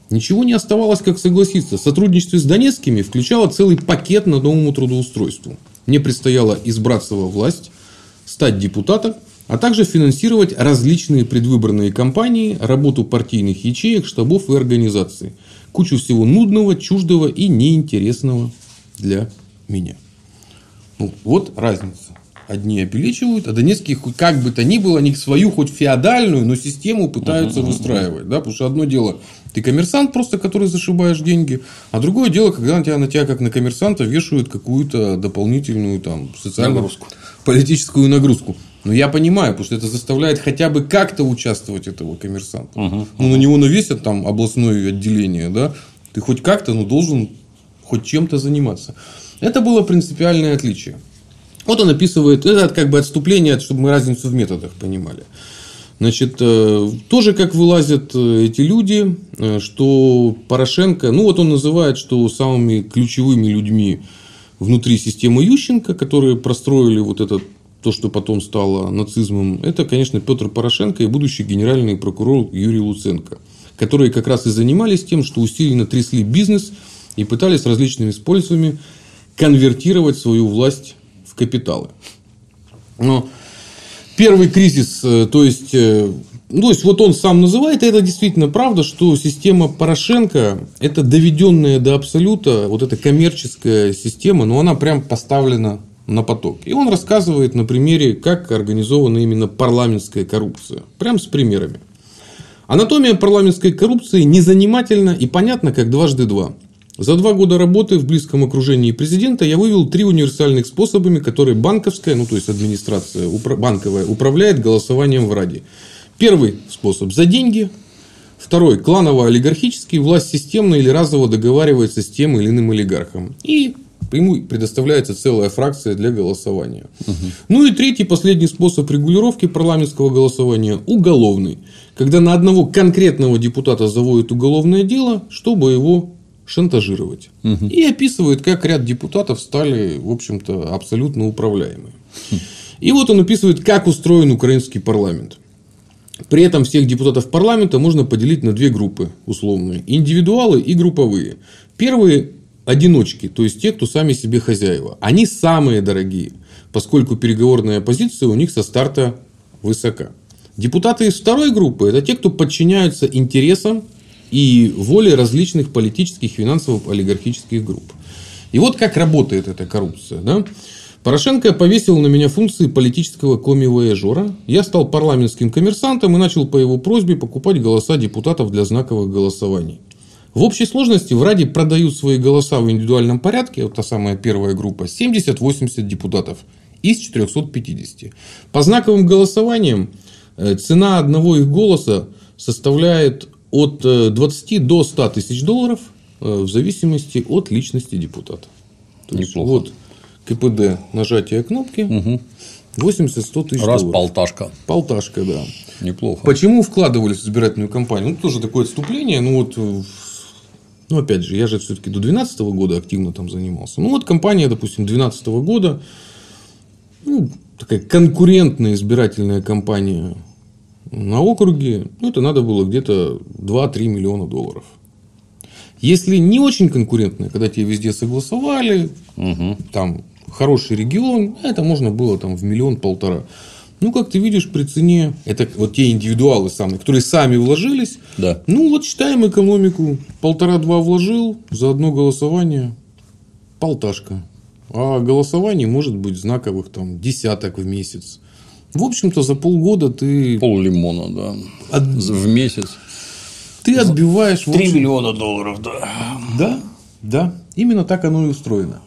Ничего не оставалось, как согласиться. Сотрудничество с донецкими включало целый пакет по новому трудоустройству. Мне предстояло избраться во власть, стать депутатом, а также финансировать различные предвыборные кампании, работу партийных ячеек, штабов и организаций. Кучу всего нудного, чуждого и неинтересного для меня. Ну, вот разница. Одни обеличивают, а донецкие, как бы то ни было, они свою хоть феодальную, но систему пытаются выстраивать. Да? Потому что одно дело, ты коммерсант просто, который зашибаешь деньги, а другое дело, когда на тебя как на коммерсанта вешают какую-то дополнительную там, социальную политическую нагрузку. Но я понимаю, потому что это заставляет хотя бы как-то участвовать этого коммерсанта. Ну, на него навесят там областное отделение, да? Ты хоть как-то, но должен хоть чем-то заниматься. Это было принципиальное отличие. Вот он описывает, это как бы отступление, чтобы мы разницу в методах понимали. Значит, тоже как вылазят эти люди, что Порошенко, ну вот он называет, что самыми ключевыми людьми внутри системы Ющенко, которые простроили вот это, то, что потом стало нацизмом, это, конечно, Петр Порошенко и будущий генеральный прокурор Юрий Луценко, которые как раз и занимались тем, что усиленно трясли бизнес и пытались различными способами конвертировать свою власть в капиталы. Но первый кризис, то есть вот он сам называет, и это действительно правда, что система Порошенко – это доведенная до абсолюта, вот эта коммерческая система, но она прям поставлена на поток. И он рассказывает на примере, как организована именно парламентская коррупция. Прям с примерами. Анатомия парламентской коррупции незанимательна и понятна, как дважды два. За 2 года работы в близком окружении президента я вывел 3 универсальных способами, которые банковская, ну то есть администрация банковая, управляет голосованием в Раде. Первый способ – за деньги. Второй – кланово-олигархический. Власть системно или разово договаривается с тем или иным олигархом. И ему предоставляется целая фракция для голосования. Ну и третий, последний способ регулировки парламентского голосования – уголовный. Когда на одного конкретного депутата заводят уголовное дело, чтобы его шантажировать. И описывает, как ряд депутатов стали, в общем-то, абсолютно управляемыми. И вот он описывает, как устроен украинский парламент. При этом всех депутатов парламента можно поделить на 2 группы условные. Индивидуалы и групповые. Первые – одиночки, то есть те, кто сами себе хозяева. Они самые дорогие, поскольку переговорная позиция у них со старта высока. Депутаты из второй группы – это те, кто подчиняются интересам и воле различных политических, финансово-олигархических групп. И вот как работает эта коррупция. Да? Порошенко повесил на меня функции политического коми-вояжера. Я стал парламентским коммерсантом и начал по его просьбе покупать голоса депутатов для знаковых голосований. В общей сложности в Раде продают свои голоса в индивидуальном порядке, вот та самая первая группа, 70-80 депутатов из 450. По знаковым голосованиям цена одного их голоса составляет от 20 до 100 тысяч долларов в зависимости от личности депутата. То есть, вот КПД, нажатие кнопки, 80-100 тысяч долларов. Полташка. Полташка, да. Неплохо. Почему вкладывались в избирательную кампанию? Ну, тоже такое отступление. Опять же, я же все-таки до 2012 года активно там занимался. Ну, вот компания, допустим, 2012 года, такая конкурентная избирательная кампания на округе, это надо было где-то 2-3 миллиона долларов. Если не очень конкурентная, когда тебе везде согласовали, там хороший регион, это можно было там в 1-1,5 миллиона. Ну, как ты видишь, при цене, это вот те индивидуалы самые, которые сами вложились. Да. Ну, вот считаем экономику. 1,5-2 вложил, за одно голосование полташка. А голосований может быть знаковых там десяток в месяц. В общем-то, за полгода ты... Пол-лимона, да. В месяц. Ты отбиваешь... 3 миллиона долларов, да. Да, да. Именно так оно и устроено.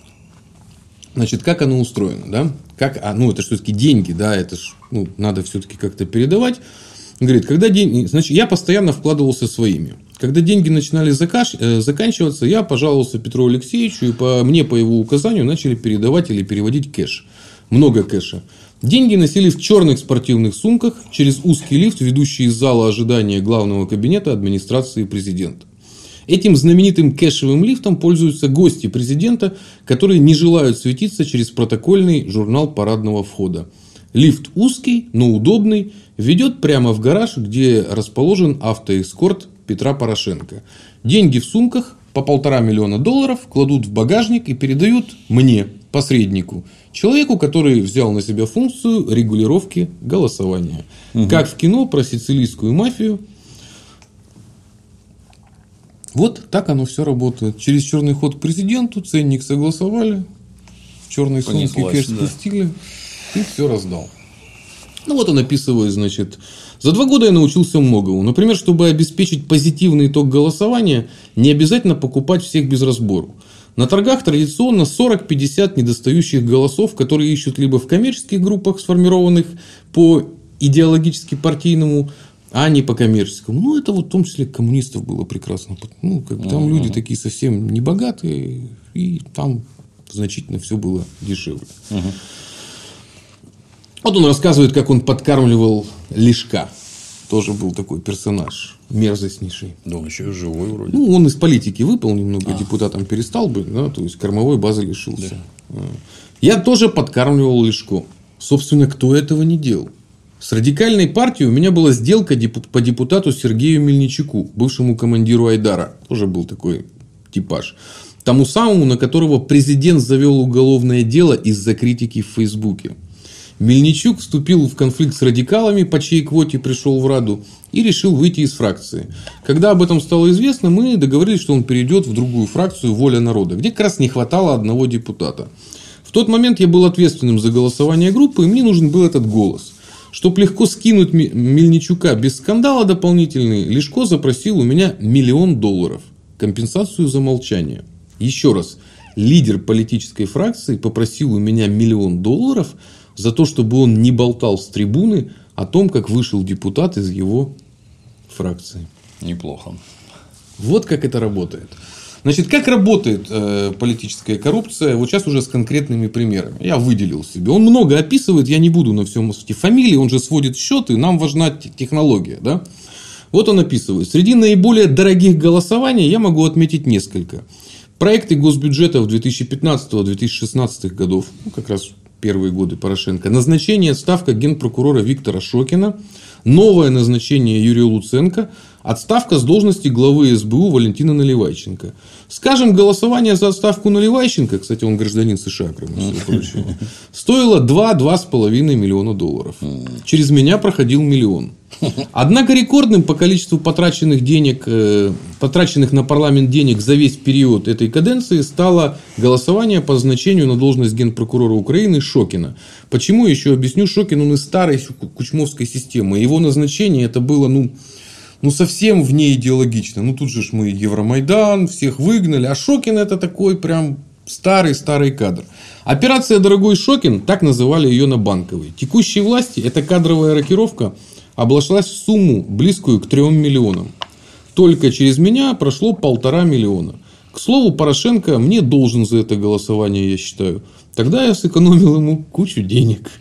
Значит, как оно устроено, да? Это же все-таки деньги, да, это ж, надо все-таки как-то передавать. Он говорит, когда деньги... Значит, я постоянно вкладывался своими. Когда деньги начинали заканчиваться, я пожаловался Петру Алексеевичу, и мне по его указанию начали передавать или переводить кэш. Много кэша. Деньги носили в черных спортивных сумках через узкий лифт, ведущий из зала ожидания главного кабинета администрации президента. Этим знаменитым кэшевым лифтом пользуются гости президента, которые не желают светиться через протокольный журнал парадного входа. Лифт узкий, но удобный, ведет прямо в гараж, где расположен автоэскорт Петра Порошенко. Деньги в сумках по $1,5 миллиона кладут в багажник и передают мне, посреднику, человеку, который взял на себя функцию регулировки голосования. Как в кино про сицилийскую мафию. Вот так оно все работает. Через черный ход к президенту, ценник согласовали, в черной сумке кэш спустили и все раздал. Ну вот он описывает, значит, за 2 года я научился многому. Например, чтобы обеспечить позитивный итог голосования, не обязательно покупать всех без разбору. На торгах традиционно 40-50 недостающих голосов, которые ищут либо в коммерческих группах, сформированных по идеологически партийному, а не по коммерческому. Ну, это вот в том числе коммунистов было прекрасно. Ну, как бы там люди такие совсем не богатые, и там значительно все было дешевле. Вот он рассказывает, как он подкармливал Лешка. Тоже был такой персонаж мерзостнейший. Да, он еще и живой вроде. Ну, он из политики выпал немного, депутатом перестал быть, да, то есть кормовой базы лишился. Да. Я тоже подкармливал Лешко. Собственно, кто этого не делал? С радикальной партией у меня была сделка по депутату Сергею Мельничуку, бывшему командиру Айдара. Тоже был такой типаж. Тому самому, на которого президент завел уголовное дело из-за критики в Фейсбуке. Мельничук вступил в конфликт с радикалами, по чьей квоте пришел в Раду, и решил выйти из фракции. Когда об этом стало известно, мы договорились, что он перейдет в другую фракцию «Воля народа», где как раз не хватало одного депутата. В тот момент я был ответственным за голосование группы, и мне нужен был этот голос. Чтобы легко скинуть Мельничука без скандала дополнительный, Лешко запросил у меня $1 миллион. Компенсацию за молчание. Еще раз, лидер политической фракции попросил у меня $1 миллион за то, чтобы он не болтал с трибуны о том, как вышел депутат из его фракции. Неплохо. Вот как это работает. Значит, как работает политическая коррупция? Вот сейчас уже с конкретными примерами. Я выделил себе. Он много описывает, я не буду на всем эти фамилии, он же сводит счеты, нам важна технология. Да? Вот он описывает. Среди наиболее дорогих голосований я могу отметить несколько. Проекты госбюджетов 2015-2016 годов, ну, как раз первые годы Порошенко. Назначение отставка генпрокурора Виктора Шокина. Новое назначение Юрия Луценко. Отставка с должности главы СБУ Валентина Наливайченко. Скажем, голосование за отставку Наливайченко, кстати, он гражданин США, кроме всего прочего, стоило $2,5 миллиона. Через меня проходил $1 миллион. Однако рекордным по количеству потраченных на парламент денег за весь период этой каденции стало голосование по назначению на должность генпрокурора Украины Шокина. Почему, еще объясню. Шокин, он из старой кучмовской системы. Его назначение это было, совсем вне идеологично. Тут же мы Евромайдан, всех выгнали. А Шокин это такой прям старый кадр. Операция «Дорогой Шокин», так называли ее на Банковой. Текущей власти эта кадровая рокировка обошлась в сумму, близкую к 3 миллионам. Только через меня прошло $1,5 миллиона. К слову, Порошенко мне должен за это голосование, я считаю. Тогда я сэкономил ему кучу денег.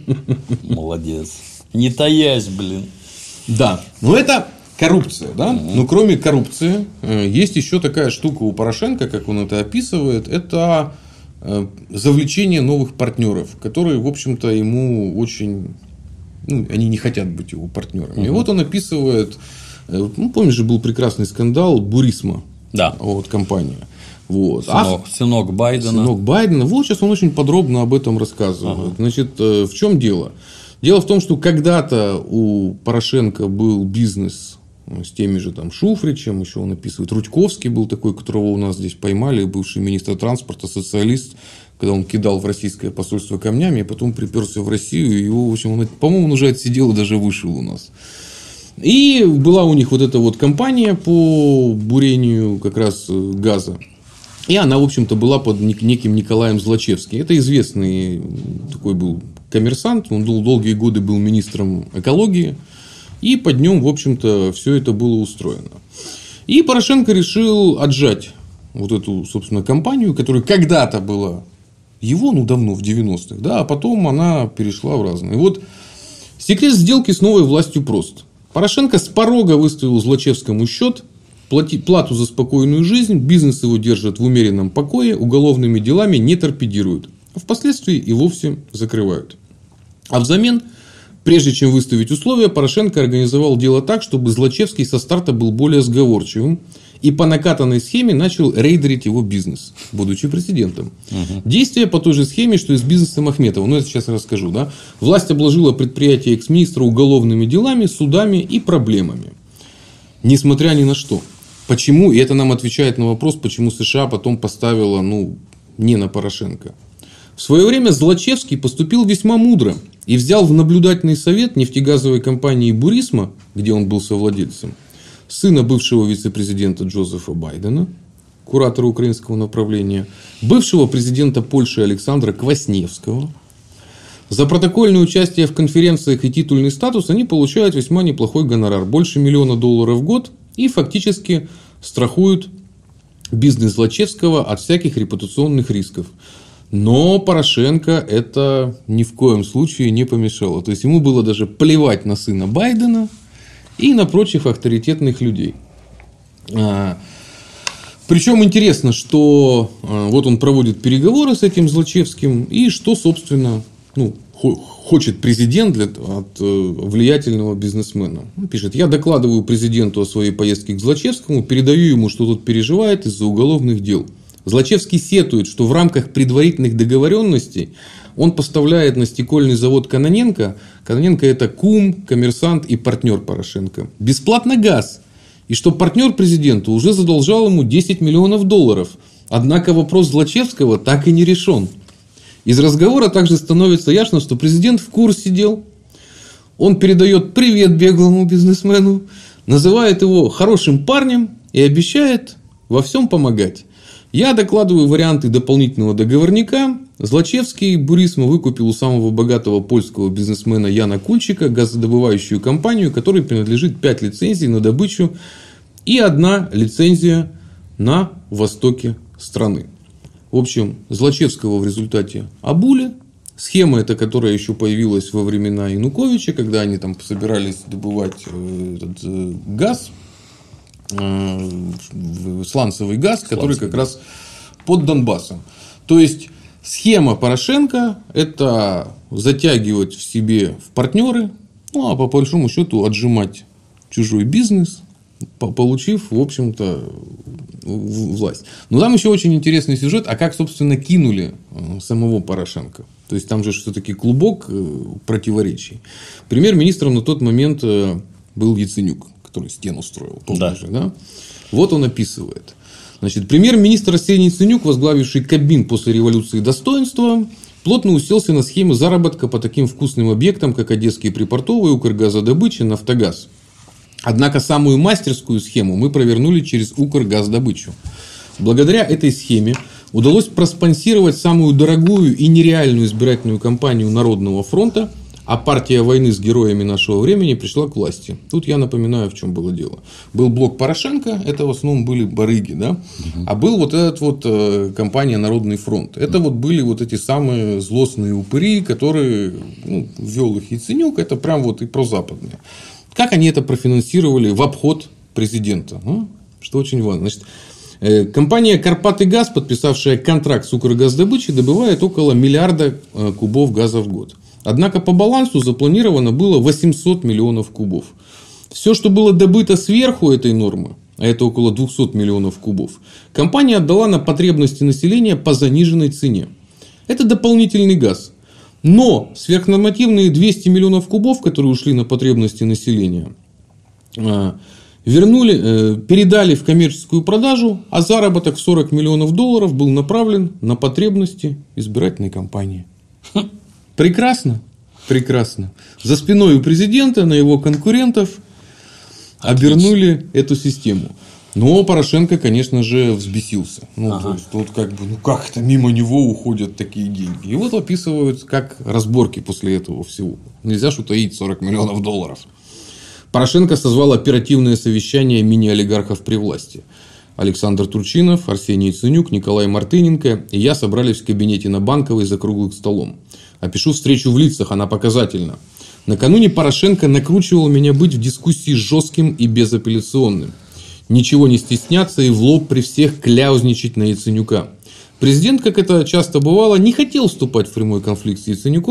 Молодец. Не таясь, блин. Да. Но это коррупция. Да? Но кроме коррупции, есть еще такая штука у Порошенко, как он это описывает. Это завлечение новых партнеров, которые, в общем-то, ему очень... они не хотят быть его партнерами. И вот он описывает, помнишь же, был прекрасный скандал Бурисма. Да. Вот компания. Вот. Сынок Байдена. Сынок Байдена. Вот сейчас он очень подробно об этом рассказывает. Значит, в чем дело? Дело в том, что когда-то у Порошенко был бизнес с теми же Шуфричем, еще он описывает. Рудьковский был такой, которого у нас здесь поймали, бывший министр транспорта, социалист, когда он кидал в российское посольство камнями, а потом приперся в Россию, и его, в общем, по-моему, он уже отсидел и даже вышел у нас. И была у них вот эта вот компания по бурению как раз газа. И она, в общем-то, была под неким Николаем Злачевским. Это известный такой был коммерсант. Он долгие годы был министром экологии. И под нем, в общем-то, все это было устроено. И Порошенко решил отжать вот эту, собственно, компанию, которая когда-то была его, давно, в 90-х. Да, а потом она перешла в разные. И вот секрет сделки с новой властью прост. Порошенко с порога выставил Злачевскому счет, плату за спокойную жизнь, бизнес его держат в умеренном покое, уголовными делами не торпедируют. А впоследствии и вовсе закрывают. А взамен Прежде чем выставить условия, Порошенко организовал дело так, чтобы Злочевский со старта был более сговорчивым и по накатанной схеме начал рейдерить его бизнес, будучи президентом. Действия по той же схеме, что и с бизнесом Ахметова. Ну, это сейчас расскажу. Да? Власть обложила предприятие экс-министра уголовными делами, судами и проблемами. Несмотря ни на что. Почему? И это нам отвечает на вопрос, почему США потом поставила не на Порошенко. В свое время Злочевский поступил весьма мудро и взял в наблюдательный совет нефтегазовой компании «Бурисма», где он был совладельцем, сына бывшего вице-президента Джозефа Байдена, куратора украинского направления, бывшего президента Польши Александра Квасневского. За протокольное участие в конференциях и титульный статус они получают весьма неплохой гонорар, больше $1 миллиона в год, и фактически страхуют бизнес Злочевского от всяких репутационных рисков. Но Порошенко это ни в коем случае не помешало. То есть ему было даже плевать на сына Байдена и на прочих авторитетных людей. Причем интересно, что вот он проводит переговоры с этим Злочевским, и что, собственно, хочет президент от влиятельного бизнесмена. Он пишет: я докладываю президенту о своей поездке к Злочевскому, передаю ему, что тот переживает из-за уголовных дел. Злочевский сетует, что в рамках предварительных договоренностей он поставляет на стекольный завод Кононенко. Кононенко это кум, коммерсант и партнер Порошенко. Бесплатно газ. И что партнер президента уже задолжал ему $10 миллионов. Однако вопрос Злочевского так и не решен. Из разговора также становится ясно, что президент в курсе дел. Он передает привет беглому бизнесмену, называет его хорошим парнем и обещает во всем помогать. Я докладываю варианты дополнительного договорника. Злочевский Бурисма выкупил у самого богатого польского бизнесмена Яна Кульчика газодобывающую компанию, которой принадлежит 5 лицензий на добычу и 1 лицензия на востоке страны. В общем, Злочевского в результате обули. Схема эта, которая еще появилась во времена Януковича, когда они там собирались добывать газ, сланцевый газ, который как раз под Донбассом. То есть схема Порошенко – это затягивать в себе в партнеры, а по большому счету отжимать чужой бизнес, получив, в общем-то, власть. Но там еще очень интересный сюжет, а как, собственно, кинули самого Порошенко. То есть там же все-таки клубок противоречий. Премьер-министром на тот момент был Яценюк, который стену строил. Помнишь, да? Вот он описывает. Значит, премьер-министр Арсений Яценюк, возглавивший Кабмин после революции достоинства, плотно уселся на схемы заработка по таким вкусным объектам, как Одесские припортовые, Укргазодобыча, Нафтогаз. Однако самую мастерскую схему мы провернули через Укргаздобычу. Благодаря этой схеме удалось проспонсировать самую дорогую и нереальную избирательную кампанию Народного фронта, а партия войны с героями нашего времени пришла к власти. Тут я напоминаю, в чем было дело. Был блок Порошенко, это в основном были барыги, да? А был вот этот вот компания Народный фронт. Это вот были вот эти самые злостные упыри, которые ввел их Яценюк, это прям вот и прозападные. Как они это профинансировали в обход президента? Что очень важно. Значит, компания «Карпаты-Газ», подписавшая контракт с Укргаздобычей, добывает около 1 миллиарда кубов газа в год. Однако по балансу запланировано было 800 миллионов кубов. Все, что было добыто сверху этой нормы, а это около 200 миллионов кубов, компания отдала на потребности населения по заниженной цене. Это дополнительный газ. Но сверхнормативные 200 миллионов кубов, которые ушли на потребности населения, передали в коммерческую продажу, а заработок $40 миллионов был направлен на потребности избирательной кампании. Прекрасно. Прекрасно. За спиной у президента, на его конкурентов обернули эту систему. Но Порошенко, конечно же, взбесился. То есть, вот как это мимо него уходят такие деньги. И вот описывают, как разборки после этого всего. Нельзя ж утаить $40 миллионов. Порошенко созвал оперативное совещание мини-олигархов при власти. Александр Турчинов, Арсений Яценюк, Николай Мартыненко и я собрались в кабинете на Банковой за круглым столом. Опишу встречу в лицах, она показательна. Накануне Порошенко накручивал меня быть в дискуссии жестким и безапелляционным. Ничего не стесняться и в лоб при всех кляузничать на Яценюка. Президент, как это часто бывало, не хотел вступать в прямой конфликт с Яценюком,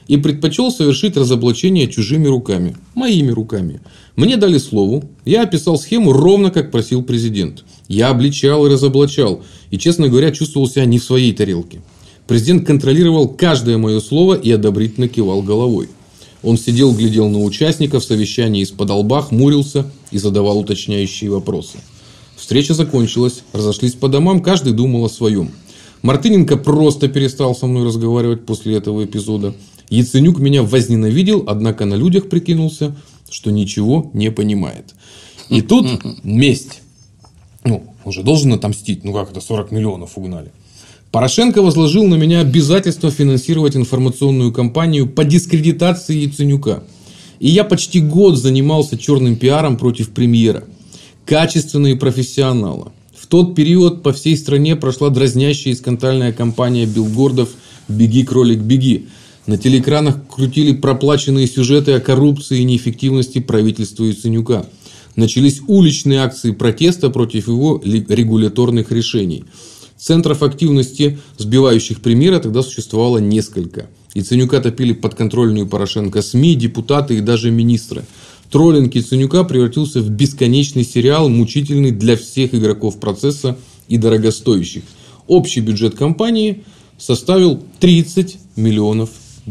и предпочел совершить разоблачение чужими руками, моими руками. Мне дали слово, я описал схему ровно как просил президент. Я обличал и разоблачал, и, честно говоря, чувствовал себя не в своей тарелке. Президент контролировал каждое мое слово и одобрительно кивал головой. Он сидел, глядел на участников совещания из-под лба, хмурился и задавал уточняющие вопросы. Встреча закончилась, разошлись по домам, каждый думал о своем. Мартыненко просто перестал со мной разговаривать после этого эпизода. Яценюк меня возненавидел, однако на людях прикинулся, что ничего не понимает. И тут месть. Он же должен отомстить. Как это 40 миллионов угнали. Порошенко возложил на меня обязательство финансировать информационную кампанию по дискредитации Яценюка. И я почти год занимался черным пиаром против премьера. Качественно и профессионально. В тот период по всей стране прошла дразнящая и скандальная кампания билбордов «Беги, кролик, беги». На телеэкранах крутили проплаченные сюжеты о коррупции и неэффективности правительства Яценюка. Начались уличные акции протеста против его регуляторных решений. Центров активности, сбивающих премьера, тогда существовало несколько. Яценюка топили подконтрольную Порошенко СМИ, депутаты и даже министры. Троллинг Яценюка превратился в бесконечный сериал, мучительный для всех игроков процесса и дорогостоящих. Общий бюджет кампании составил $30 миллионов.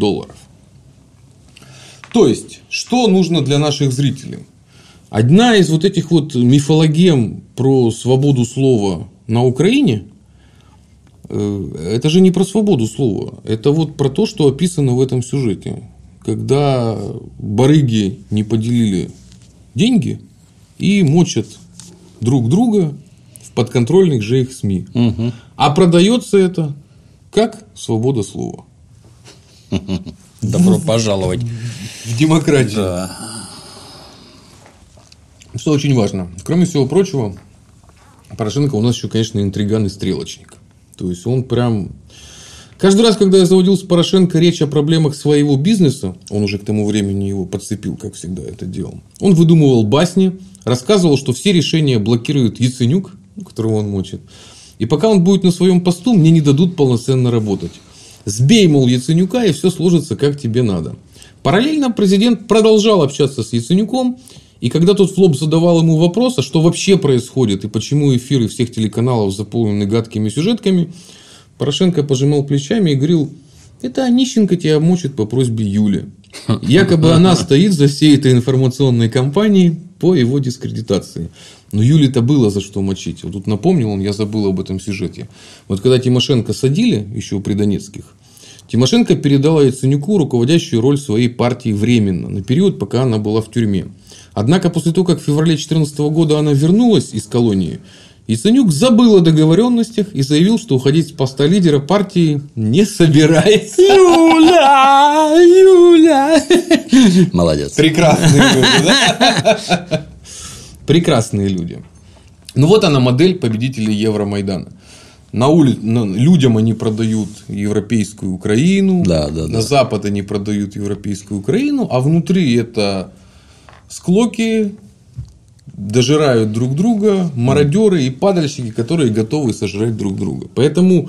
То есть, что нужно для наших зрителей? Одна из вот этих вот мифологем про свободу слова на Украине, это же не про свободу слова. Это вот про то, что описано в этом сюжете. Когда барыги не поделили деньги и мочат друг друга в подконтрольных же их СМИ. Угу. А продается это как свобода слова. Добро пожаловать в демократию. Да. Что очень важно. Кроме всего прочего, Порошенко у нас еще, конечно, интриган и стрелочник. То есть, он прям... Каждый раз, когда я заводил с Порошенко речь о проблемах своего бизнеса, он уже к тому времени его подцепил, как всегда это делал, он выдумывал басни, рассказывал, что все решения блокирует Яценюк, которого он мочит. И пока он будет на своем посту, мне не дадут полноценно работать. Сбей, мол, Яценюка, и все сложится, как тебе надо. Параллельно президент продолжал общаться с Яценюком. И когда тот в лоб задавал ему вопрос, а что вообще происходит, и почему эфиры всех телеканалов заполнены гадкими сюжетками, Порошенко пожимал плечами и говорил: это Онищенко тебя мочит по просьбе Юли. Якобы она стоит за всей этой информационной кампанией по его дискредитации. Но Юле-то было за что мочить. Вот тут напомнил он, я забыл об этом сюжете. Вот когда Тимошенко садили, еще при Донецких, Тимошенко передала Яценюку руководящую роль своей партии временно, на период, пока она была в тюрьме. Однако после того, как в феврале 2014 года она вернулась из колонии, Яценюк забыл о договоренностях и заявил, что уходить с поста лидера партии не собирается. Юля! Молодец. Прекрасные люди, да? Прекрасные люди. Ну, вот она, модель победителей Евромайдана. Людям они продают европейскую Украину. На Запад они продают европейскую Украину. А внутри это склоки, дожирают друг друга, мародеры и падальщики, которые готовы сожрать друг друга. Поэтому,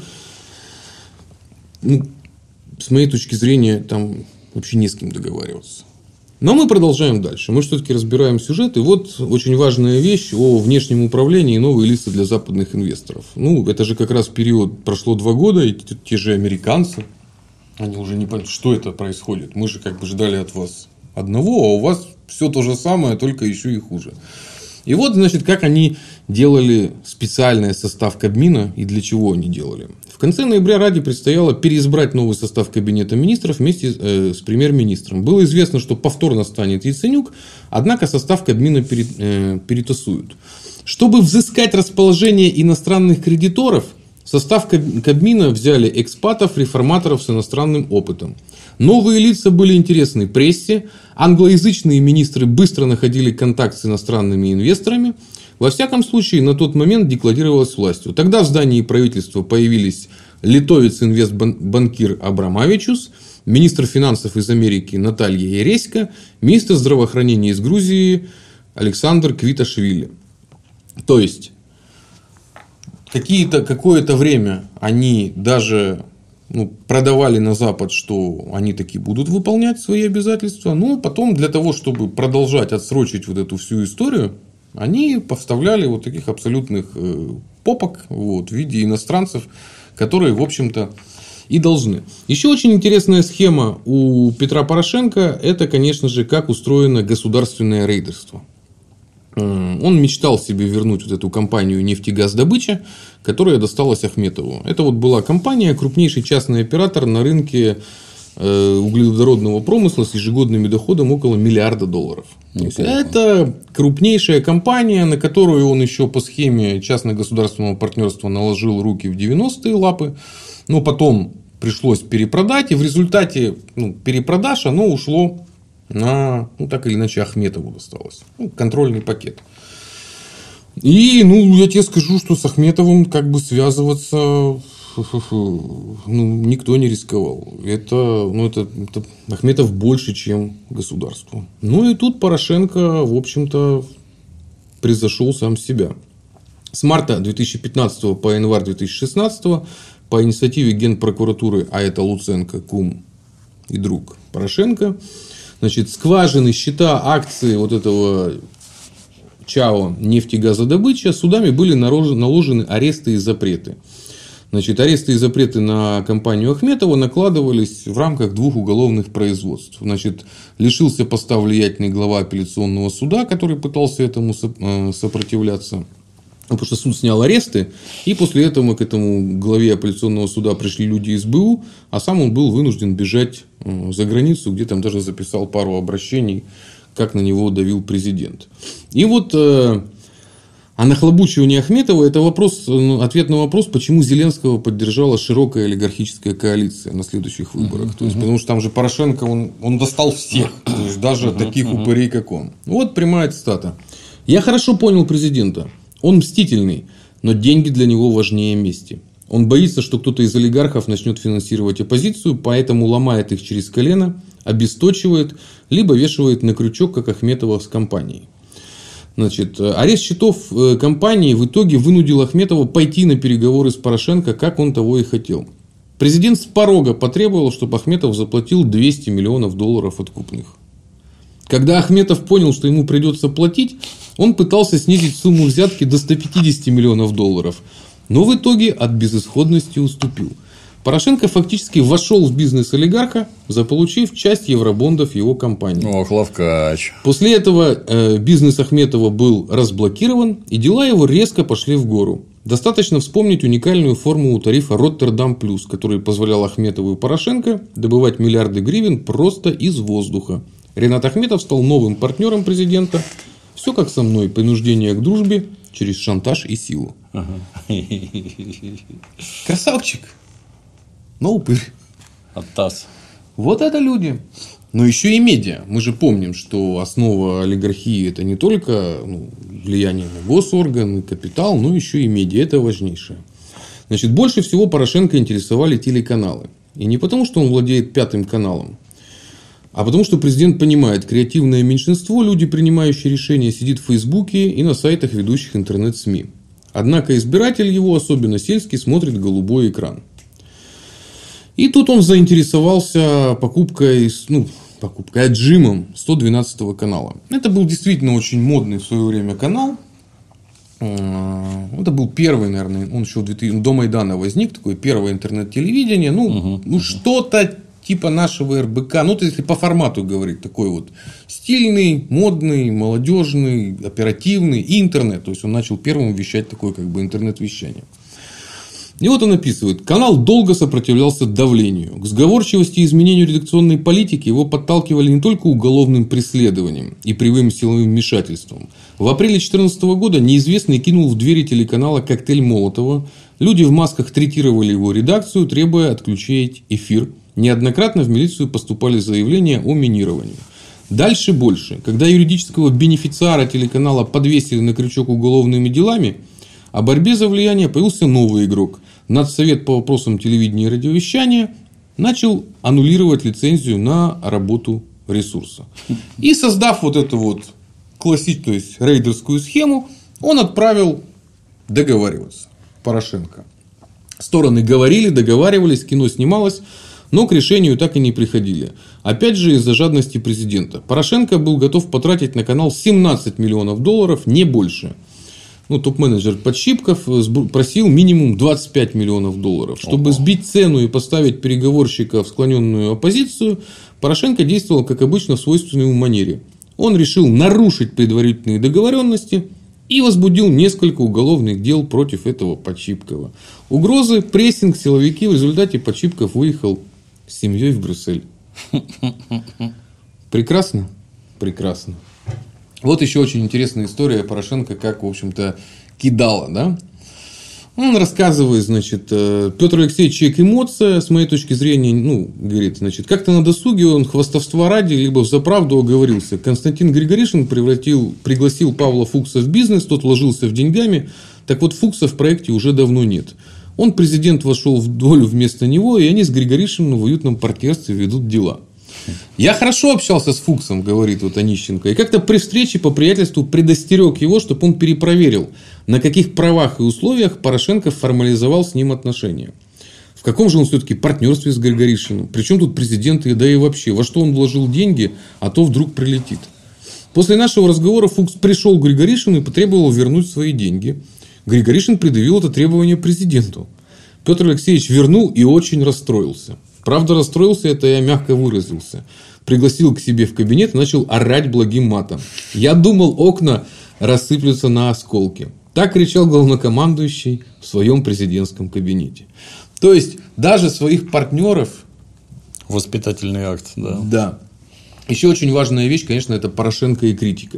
с моей точки зрения, там вообще не с кем договариваться. Но мы продолжаем дальше. Мы все-таки разбираем сюжет. И вот очень важная вещь о внешнем управлении и новые лица для западных инвесторов. Это же как раз период, прошло 2 года, и те же американцы, они уже не понимают, что это происходит. Мы же как бы ждали от вас одного, а у вас все то же самое, только еще и хуже. И вот, значит, как они делали специальный состав Кабмина и для чего они делали. В конце ноября Раде предстояло переизбрать новый состав Кабинета министров вместе с премьер-министром. Было известно, что повторно станет Яценюк, однако состав Кабмина перетасуют. Чтобы взыскать расположение иностранных кредиторов, в состав Кабмина взяли экспатов, реформаторов с иностранным опытом. Новые лица были интересны прессе, англоязычные министры быстро находили контакт с иностранными инвесторами. Во всяком случае, на тот момент декларировалось властью. Тогда в здании правительства появились литовец-инвестбанкир Абрамавичус, министр финансов из Америки Наталья Ереська, министр здравоохранения из Грузии Александр Квиташвили. То есть, какое-то время они даже продавали на Запад, что они таки будут выполнять свои обязательства. Но потом для того, чтобы продолжать отсрочить вот эту всю историю, они поставляли вот таких абсолютных попок в виде иностранцев, которые, в общем-то, и должны. Еще очень интересная схема у Петра Порошенко – это, конечно же, как устроено государственное рейдерство. Он мечтал себе вернуть вот эту компанию «Нефтегаздобыча», которая досталась Ахметову. Это вот была компания, крупнейший частный оператор на рынке углеводородного промысла с ежегодным доходом около $1 миллиарда. Это крупнейшая компания, на которую он еще по схеме частно-государственного партнерства наложил руки в 90-е лапы. Но потом пришлось перепродать. И в результате перепродаж оно ушло на, так или иначе, Ахметову досталось. Контрольный пакет. И, я тебе скажу, что с Ахметовым связываться никто не рисковал. Это Ахметов больше, чем государство. И тут Порошенко, в общем-то, превзошел сам себя. С марта 2015 по январь 2016 по инициативе Генпрокуратуры, а это Луценко, кум и друг Порошенко, скважины, счета, акции вот этого ЧАО «Нефтегазодобыча» судами были наложены аресты и запреты. Аресты и запреты на компанию Ахметова накладывались в рамках 2 уголовных производств. Лишился поста влиятельный глава апелляционного суда, который пытался этому сопротивляться. Потому что суд снял аресты, и после этого к этому главе апелляционного суда пришли люди из СБУ, а сам он был вынужден бежать за границу, где там даже записал пару обращений, как на него давил президент. И а нахлобучивание Ахметова – это ответ на вопрос, почему Зеленского поддержала широкая олигархическая коалиция на следующих выборах. Потому что там же Порошенко, он достал всех, даже таких упырей, как он. Прямая цитата. «Я хорошо понял президента. Он мстительный, но деньги для него важнее мести. Он боится, что кто-то из олигархов начнет финансировать оппозицию, поэтому ломает их через колено, обесточивает, либо вешивает на крючок, как Ахметова с компанией». Арест счетов компании в итоге вынудил Ахметова пойти на переговоры с Порошенко, как он того и хотел. Президент с порога потребовал, чтобы Ахметов заплатил $200 миллионов откупных. Когда Ахметов понял, что ему придется платить, он пытался снизить сумму взятки до $150 миллионов, но в итоге от безысходности уступил. Порошенко фактически вошел в бизнес олигарха, заполучив часть евробондов его компании. Ох, ловкач. После этого бизнес Ахметова был разблокирован, и дела его резко пошли в гору. Достаточно вспомнить уникальную формулу тарифа «Роттердам плюс», который позволял Ахметову и Порошенко добывать миллиарды гривен просто из воздуха. Ренат Ахметов стал новым партнером президента. Все как со мной. Принуждение к дружбе через шантаж и силу. Красавчик. Но упырь. Оттас. Вот это люди. Но еще и медиа. Мы же помним, что основа олигархии – это не только влияние на госорганы, капитал, но еще и медиа. Это важнейшее. Больше всего Порошенко интересовали телеканалы. И не потому, что он владеет 5-м каналом, а потому, что президент понимает, креативное меньшинство, люди, принимающие решения, сидит в Фейсбуке и на сайтах ведущих интернет-СМИ. Однако избиратель его, особенно сельский, смотрит голубой экран. И тут он заинтересовался покупкой отжимом 112 канала. Это был действительно очень модный в свое время канал. Это был первый, наверное, он еще до Майдана возник, такое первое интернет-телевидение. Что-то типа нашего РБК. То если по формату говорить, такой стильный, модный, молодежный, оперативный и интернет. То есть он начал первым вещать такое интернет-вещание. И он описывает. Канал долго сопротивлялся давлению. К сговорчивости и изменению редакционной политики его подталкивали не только уголовным преследованием и прямым силовым вмешательством. В апреле 2014 года неизвестный кинул в двери телеканала коктейль Молотова. Люди в масках третировали его редакцию, требуя отключить эфир. Неоднократно в милицию поступали заявления о минировании. Дальше больше. Когда юридического бенефициара телеканала подвесили на крючок уголовными делами, о борьбе за влияние появился новый игрок. Надсовет по вопросам телевидения и радиовещания начал аннулировать лицензию на работу ресурса. И создав эту классическую, то есть рейдерскую схему, он отправил договариваться Порошенко. Стороны говорили, договаривались, кино снималось, но к решению так и не приходили. Опять же, из-за жадности президента. Порошенко был готов потратить на канал $17 миллионов, не больше. Топ-менеджер подшипков просил минимум $25 миллионов. Чтобы сбить цену и поставить переговорщика в склоненную оппозицию, Порошенко действовал, как обычно, в свойственной ему манере. Он решил нарушить предварительные договоренности и возбудил несколько уголовных дел против этого Подшипкова. Угрозы, прессинг, силовики. В результате Подшипков выехал с семьей в Брюссель. Прекрасно? Прекрасно. Вот еще очень интересная история Порошенко, как, в общем-то, кидала, да? Он рассказывает, значит, Петр Алексеевич человек эмоция, с моей точки зрения, говорит, значит, как-то на досуге он хвастовства ради, либо взаправду оговорился. Константин Григоришин пригласил Павла Фукса в бизнес, тот вложился в деньгами, так вот Фукса в проекте уже давно нет. Президент вошел в долю вместо него, и они с Григоришиным в уютном партнерстве ведут дела. Я хорошо общался с Фуксом, говорит Онищенко, и как-то при встрече по приятельству предостерег его, чтобы он перепроверил, на каких правах и условиях Порошенко формализовал с ним отношения. В каком же он все-таки партнерстве с Григоришиным? Причем тут президент, да и вообще, во что он вложил деньги, а то вдруг прилетит. После нашего разговора Фукс пришел к Григоришину и потребовал вернуть свои деньги. Григоришин предъявил это требование президенту. Петр Алексеевич вернул и очень расстроился. Правда, расстроился, это я мягко выразился. Пригласил к себе в кабинет и начал орать благим матом. Я думал, окна рассыплются на осколки. Так кричал главнокомандующий в своем президентском кабинете. То есть, даже своих партнеров... Воспитательный акт, да. Да. Еще очень важная вещь, конечно, это Порошенко и критика.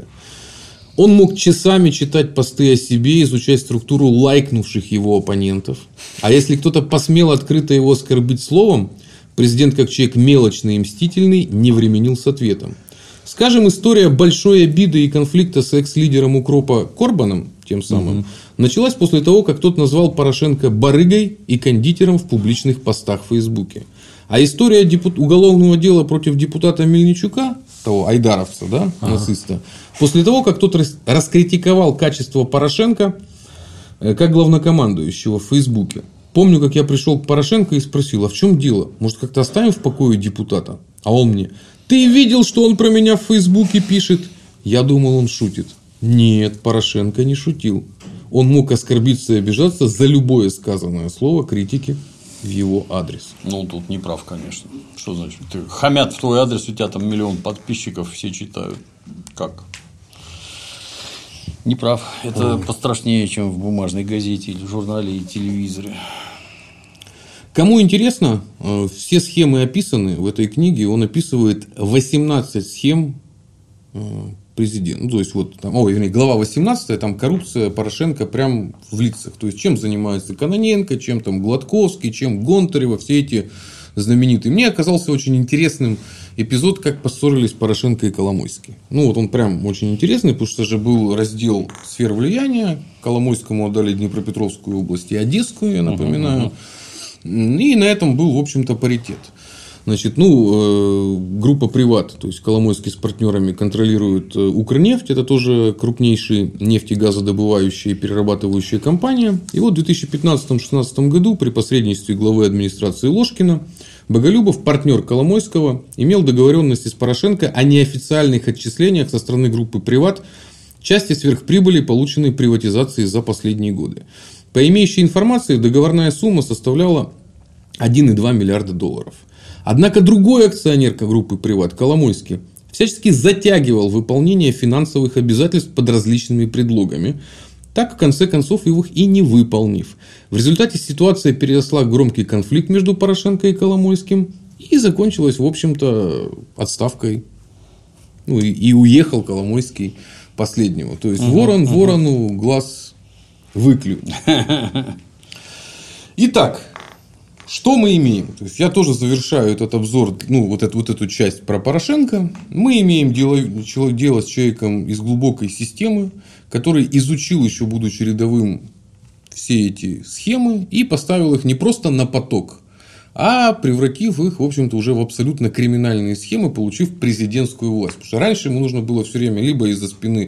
Он мог часами читать посты о себе, изучать структуру лайкнувших его оппонентов. А если кто-то посмел открыто его оскорбить словом, президент, как человек мелочный и мстительный, не временил с ответом. Скажем, история большой обиды и конфликта с экс-лидером Укропа Корбаном, тем самым, началась после того, как тот назвал Порошенко барыгой и кондитером в публичных постах в Фейсбуке. А история уголовного дела против депутата Мельничука, того айдаровца, да, нациста, после того, как тот раскритиковал качество Порошенко как главнокомандующего в Фейсбуке. Помню, как я пришел к Порошенко и спросил, а в чем дело? Может, как-то оставим в покое депутата? А он мне, ты видел, что он про меня в Фейсбуке пишет? Я думал, он шутит. Нет, Порошенко не шутил. Он мог оскорбиться и обижаться за любое сказанное слово критики в его адрес. Тут не прав, конечно. Что значит? Хамят в твой адрес, у тебя там 1 миллион подписчиков, все читают. Как? Не прав. Это пострашнее, чем в бумажной газете, или журнале и телевизоре. Кому интересно, все схемы описаны в этой книге. Он описывает 18 схем президента. То есть, глава 18, там коррупция Порошенко прям в лицах. То есть, чем занимается Кононенко, чем там Гладковский, чем Гонтарева, все эти знаменитые. Мне оказался очень интересным эпизод, как поссорились Порошенко и Коломойский. Он прям очень интересный, потому что же был раздел сфер влияния. Коломойскому отдали Днепропетровскую область и Одесскую, я напоминаю. И на этом был, в общем-то, паритет. Значит, группа «Приват», то есть Коломойский с партнерами контролирует Укрнефть. Это тоже крупнейшая нефтегазодобывающая и перерабатывающая компания. И вот в 2015-2016 году при посредничестве главы администрации Ложкина Боголюбов, партнер Коломойского, имел договоренности с Порошенко о неофициальных отчислениях со стороны группы «Приват» части сверхприбыли, полученной приватизацией за последние годы. По имеющей информации, договорная сумма составляла $1,2 миллиарда. Однако другой акционер группы «Приват», Коломойский, всячески затягивал выполнение финансовых обязательств под различными предлогами, так в конце концов их и не выполнив. В результате ситуация переросла в громкий конфликт между Порошенко и Коломойским и закончилась, в общем-то, отставкой. И уехал Коломойский последнего. То есть, ворон ворону глаз выклюет. Итак, что мы имеем? То есть, я тоже завершаю этот обзор, вот эту часть про Порошенко. Мы имеем дело с человеком из глубокой системы, который изучил, еще будучи рядовым, все эти схемы и поставил их не просто на поток, а превратив их, в общем-то, уже в абсолютно криминальные схемы, получив президентскую власть. Потому что раньше ему нужно было все время либо из-за спины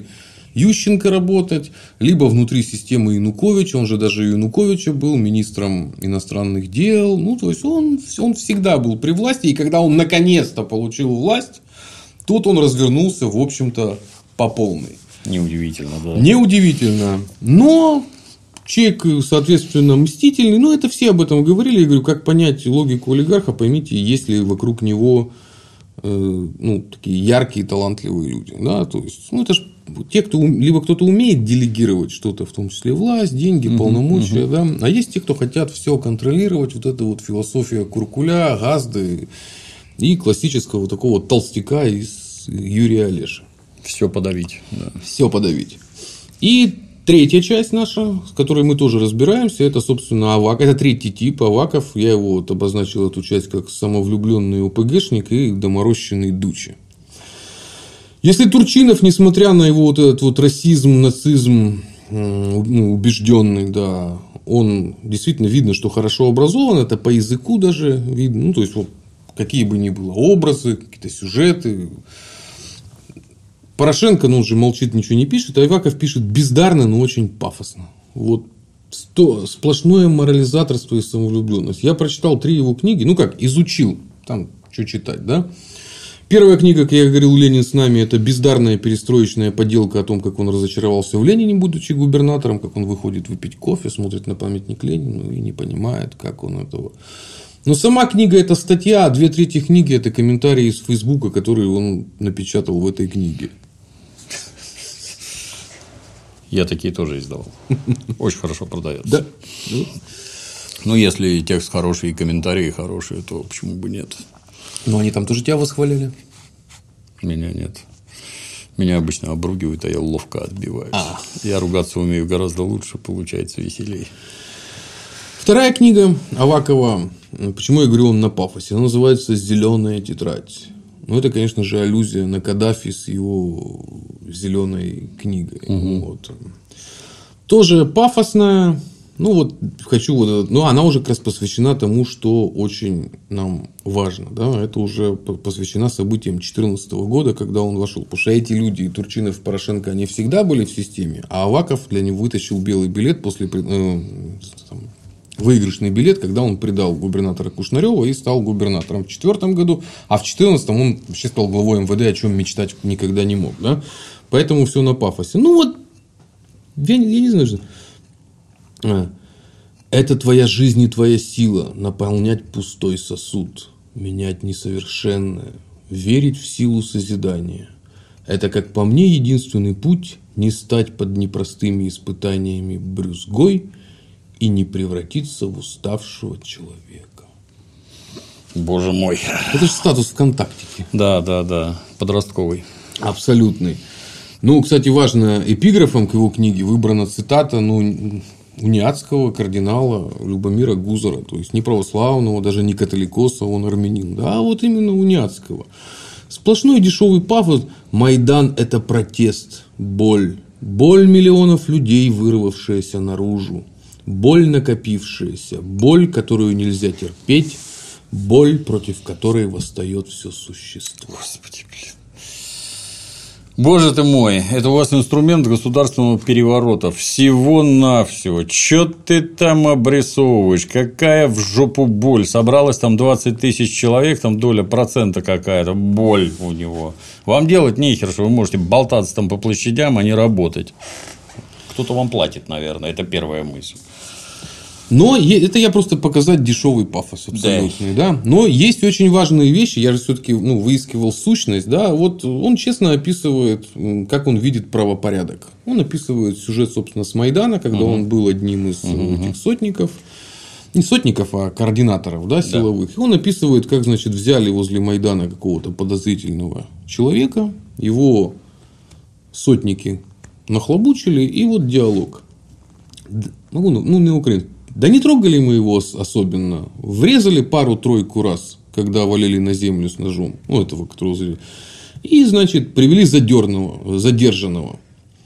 Ющенко работать, либо внутри системы Януковича, он же даже у Януковича был министром иностранных дел, ну, то есть, он всегда был при власти, и когда он наконец-то получил власть, тут он развернулся, в общем-то, по полной. Неудивительно, да. Неудивительно, но человек, соответственно, мстительный, ну, это все об этом говорили, я говорю, как понять логику олигарха, поймите, если вокруг него такие яркие, талантливые люди, да, то есть, это же те, кто либо кто-то умеет делегировать что-то, в том числе власть, деньги, полномочия, да, а есть те, кто хотят все контролировать, вот эта вот философия Куркуля, Газды и классического такого толстяка из Юрия Олеша. Все подавить. Да. Все подавить. И третья часть наша, с которой мы тоже разбираемся, это, собственно, Аваков. Это третий тип Аваков. Я его обозначил, эту часть, как самовлюбленный ОПГшник и доморощенный Дучи. Если Турчинов, несмотря на его вот этот вот расизм, нацизм, убежденный, да, он действительно видно, что хорошо образован, это по языку даже видно, то есть, вот, какие бы ни было образы, какие-то сюжеты. Порошенко, он же молчит, ничего не пишет, а Аваков пишет бездарно, но очень пафосно. Вот сплошное морализаторство и самовлюбленность. Я прочитал 3 его книги, изучил, там, что читать, да. Первая книга, как я говорил, «Ленин с нами», это бездарная перестроечная поделка о том, как он разочаровался в Ленине, будучи губернатором, как он выходит выпить кофе, смотрит на памятник Ленину и не понимает, как он этого... Но сама книга – это статья, а 2/3 книги – это комментарии из Фейсбука, которые он напечатал в этой книге. Я такие тоже издавал. Очень хорошо продается. Да. Ну, если текст хороший и комментарии хорошие, то почему бы нет? Но они там тоже тебя восхваляли? Меня нет. Меня обычно обругивают, а я ловко отбиваюсь. Я ругаться умею гораздо лучше, получается веселее. Вторая книга Авакова, почему я говорю, он на пафосе, она называется «Зеленая тетрадь». Это, конечно же, аллюзия на Каддафи с его зеленой книгой. Вот. Тоже пафосная. Она уже как раз посвящена тому, что очень нам важно. Да? Это уже посвящена событиям 2014 года, когда он вошел. Потому что эти люди, и Турчинов, и Порошенко, они всегда были в системе. А Аваков для него вытащил белый билет после... выигрышный билет, когда он предал губернатора Кушнарева и стал губернатором в 2004 году, а в 2014 он вообще стал главой МВД, о чем мечтать никогда не мог. Да? Поэтому все на пафосе. Я не знаю. Это твоя жизнь и твоя сила, наполнять пустой сосуд, менять несовершенное, верить в силу созидания. Это, как по мне, единственный путь не стать под непростыми испытаниями брюзгой и не превратиться в уставшего человека. Боже мой. Это же статус ВКонтактике. Да. Подростковый. Абсолютный. Кстати, важно, эпиграфом к его книге выбрана цитата, униатского кардинала Любомира Гузара. То есть, не православного, даже не католикоса, он армянин. Да, а вот именно униатского. Сплошной дешевый пафос. Майдан – это протест, боль. Боль миллионов людей, вырвавшаяся наружу. Боль накопившаяся, боль, которую нельзя терпеть, боль, против которой восстает все существо. Господи, блин. Боже ты мой, это у вас инструмент государственного переворота. Всего-навсего. Чё ты там обрисовываешь? Какая в жопу боль? Собралось там 20 тысяч человек, там доля процента какая-то. Боль у него. Вам делать нехер, что вы можете болтаться там по площадям, а не работать. Кто-то вам платит, наверное. Это первая мысль. Но это я просто показать дешевый пафос абсолютный, да. Но есть очень важные вещи. Я же все-таки выискивал сущность, да. Вот он честно описывает, как он видит правопорядок. Он описывает сюжет, собственно, с Майдана, когда он был одним из этих сотников. Не сотников, а координаторов, да, силовых. И он описывает, как, значит, взяли возле Майдана какого-то подозрительного человека, его сотники нахлобучили, и вот диалог. Не украинский. Да не трогали мы его особенно. Врезали пару-тройку раз, когда валили на землю с ножом. Этого, которого завели. И, значит, привели задержанного.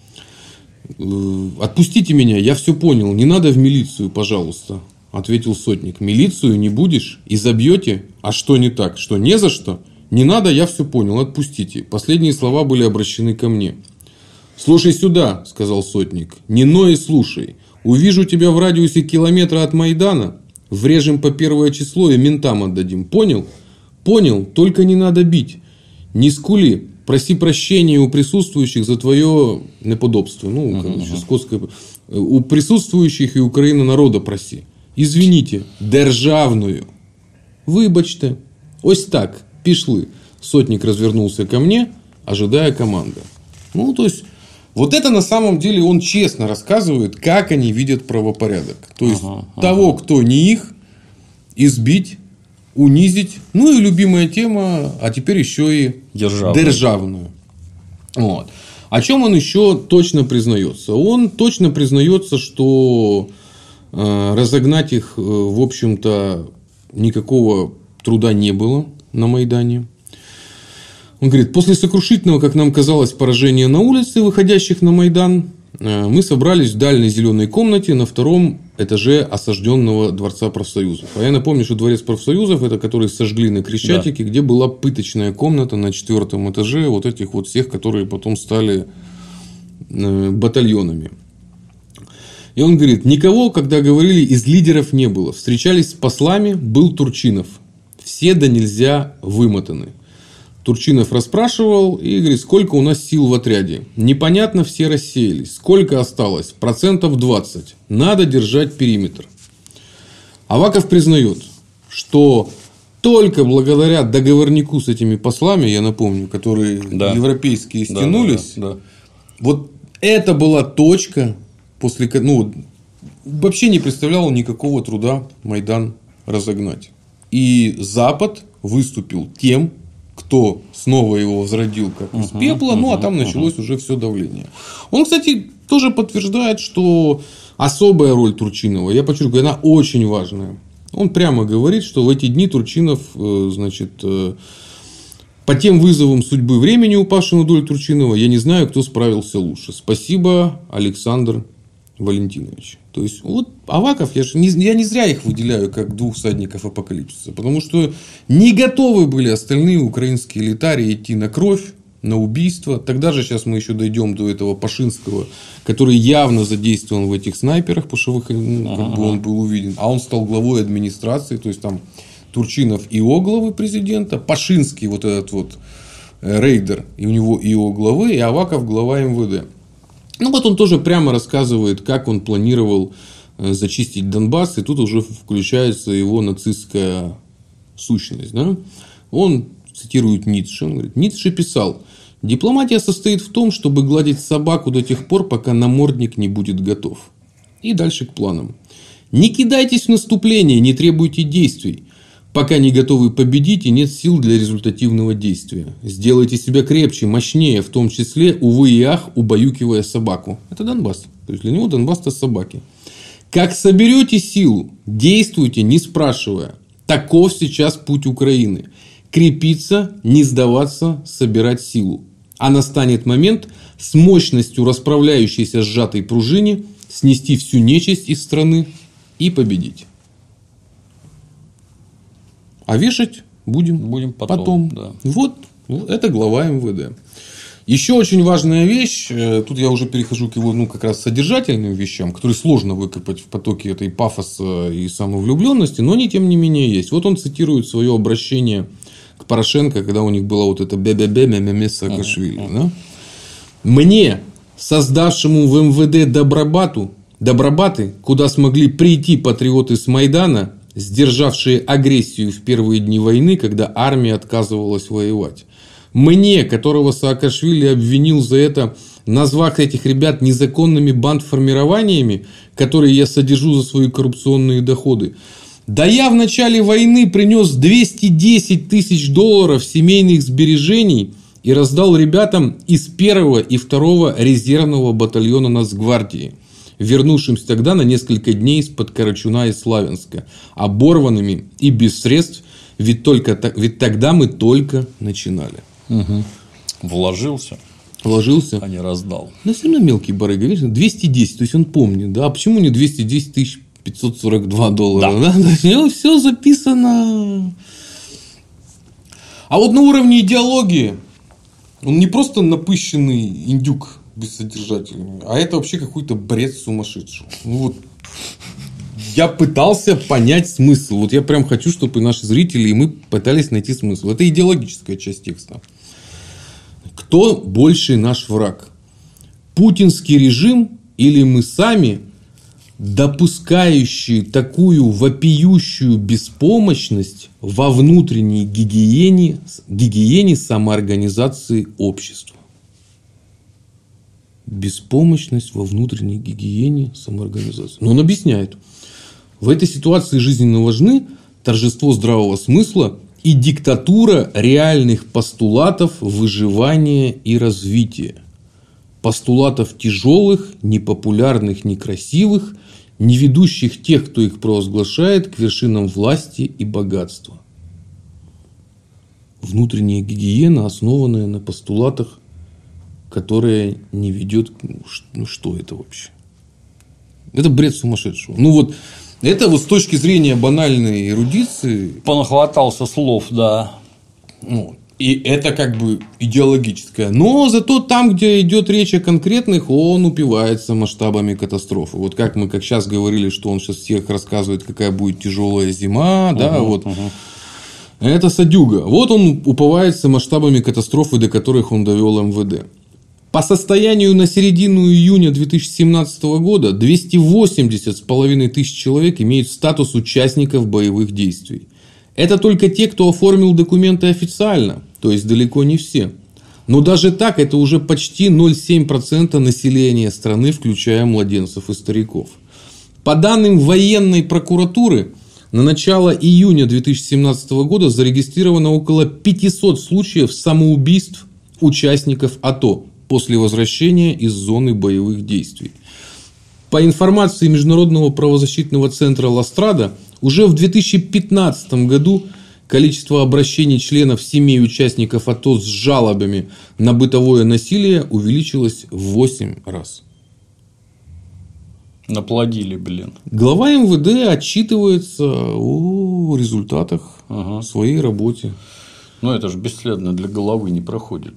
Отпустите меня, я все понял. Не надо в милицию, пожалуйста. Ответил сотник. Милицию не будешь? И забьете? А что не так? Что, не за что? Не надо, я все понял. Отпустите. Последние слова были обращены ко мне. Слушай сюда, сказал сотник. Не ной и слушай. Увижу тебя в радиусе километра от Майдана. Врежем по 1 число и ментам отдадим. Понял? Понял. Только не надо бить. Не скули. Проси прощения у присутствующих за твое неподобство. У присутствующих и Украины народа проси. Извините. Державную. Вибачте. Ось так. Пішли. Сотник развернулся ко мне, ожидая команды. То есть, вот это на самом деле он честно рассказывает, как они видят правопорядок. То есть, того, кто не их, избить, унизить. Ну, и любимая тема, а теперь еще и державную. Вот. О чем он еще точно признается? Он точно признается, что разогнать их, в общем-то, никакого труда не было на Майдане. Он говорит, после сокрушительного, как нам казалось, поражения на улице, выходящих на Майдан, мы собрались в дальней зеленой комнате на 2-м этаже осажденного Дворца профсоюзов. А я напомню, что Дворец профсоюзов, это который сожгли на Крещатике, где была пыточная комната на 4-м этаже вот этих вот всех, которые потом стали батальонами. И он говорит, никого, когда говорили, из лидеров не было. Встречались с послами, был Турчинов. Все да нельзя вымотаны. Турчинов расспрашивал и говорит, сколько у нас сил в отряде. Непонятно, все рассеялись. Сколько осталось? 20%. Надо держать периметр. Аваков признает, что только благодаря договорнику с этими послами, я напомню, которые европейские стянулись, вот это была точка, после вообще не представляло никакого труда Майдан разогнать. И Запад выступил тем, кто снова его возродил как из пепла, а там началось уже все давление. Он, кстати, тоже подтверждает, что особая роль Турчинова, я подчеркиваю, она очень важная. Он прямо говорит, что в эти дни Турчинов, по тем вызовам судьбы времени, упавшим на долю Турчинова, я не знаю, кто справился лучше. Спасибо, Александр Валентинович. То есть, вот Аваков, я не зря их выделяю как двух всадников апокалипсиса, потому что не готовы были остальные украинские элитарии идти на кровь, на убийство. Тогда же сейчас мы еще дойдем до этого Пашинского, который явно задействован в этих снайперах, потому что он был увиден. А он стал главой администрации, то есть там Турчинов ИО главы президента, Пашинский вот этот вот рейдер, и у него ИО главы, и Аваков глава МВД. Вот он тоже прямо рассказывает, как он планировал зачистить Донбасс, и тут уже включается его нацистская сущность. Да? Он цитирует Ницше. Он говорит, Ницше писал, дипломатия состоит в том, чтобы гладить собаку до тех пор, пока намордник не будет готов. И дальше к планам. Не кидайтесь в наступление, не требуйте действий. Пока не готовы победить и нет сил для результативного действия. Сделайте себя крепче, мощнее, в том числе, увы и ах, убаюкивая собаку. Это Донбасс. То есть, для него Донбасс – это собаки. Как соберете силу, действуйте, не спрашивая. Таков сейчас путь Украины. Крепиться, не сдаваться, собирать силу. А настанет момент с мощностью расправляющейся сжатой пружине снести всю нечисть из страны и победить. А вешать будем потом. Да. Вот это глава МВД. Еще очень важная вещь. Тут я уже перехожу к его как раз содержательным вещам, которые сложно выкопать в потоке этой пафоса и самовлюбленности, но они тем не менее есть. Вот он цитирует свое обращение к Порошенко, когда у них была вот эта бе-бе-бе Саакашвили. Да? Мне, создавшему в МВД Добробаты, куда смогли прийти патриоты с Майдана, сдержавшие агрессию в первые дни войны, когда армия отказывалась воевать. Мне, которого Саакашвили обвинил за это, назвав этих ребят незаконными бандформированиями, которые я содержу за свои коррупционные доходы. Да я в начале войны принес $210 тысяч семейных сбережений и раздал ребятам из 1-го и 2-го резервного батальона Нацгвардии, вернувшимся тогда на несколько дней из-под Карачуна и Славянска, оборванными и без средств, ведь тогда мы только начинали. Угу. Вложился, а не раздал. Но все равно мелкий барыга, видишь, 210, то есть он помнит, да, а почему не $210 542? Да. Да? Все записано. А вот на уровне идеологии он не просто напыщенный индюк бессодержательными. А это вообще какой-то бред сумасшедшего. Ну, вот. Я пытался понять смысл. Вот я прям хочу, чтобы и наши зрители, и мы пытались найти смысл. Это идеологическая часть текста. Кто больший наш враг? Путинский режим или мы сами, допускающие такую вопиющую беспомощность во внутренней гигиене самоорганизации общества? Беспомощность во внутренней гигиене самоорганизации. Но он объясняет. В этой ситуации жизненно важны торжество здравого смысла и диктатура реальных постулатов выживания и развития. Постулатов тяжелых, непопулярных, некрасивых, не ведущих тех, кто их провозглашает, к вершинам власти и богатства. Внутренняя гигиена, основанная на постулатах, которая не ведет... Ну, что это вообще? Это бред сумасшедшего. Ну, вот, это вот с точки зрения банальной эрудиции... Понахватался слов, да. Вот. И это как бы идеологическое. Но зато там, где идет речь о конкретных, он упивается масштабами катастрофы. Вот как мы как сейчас говорили, что он сейчас всех рассказывает, какая будет тяжелая зима. Да, вот. Это садюга. Вот он упивается масштабами катастрофы, до которых он довел МВД. По состоянию на середину июня 2017 года 280,5 тысяч человек имеют статус участников боевых действий. Это только те, кто оформил документы официально, то есть далеко не все. Но даже так это уже почти 0,7% населения страны, включая младенцев и стариков. По данным военной прокуратуры, на начало июня 2017 года зарегистрировано около 500 случаев самоубийств участников АТО после возвращения из зоны боевых действий. По информации Международного правозащитного центра Ластрада, уже в 2015 году количество обращений членов семей участников АТО с жалобами на бытовое насилие увеличилось в 8 раз. Наплодили, блин. Глава МВД отчитывается о результатах своей работы. Ну, это же бесследно для головы не проходит.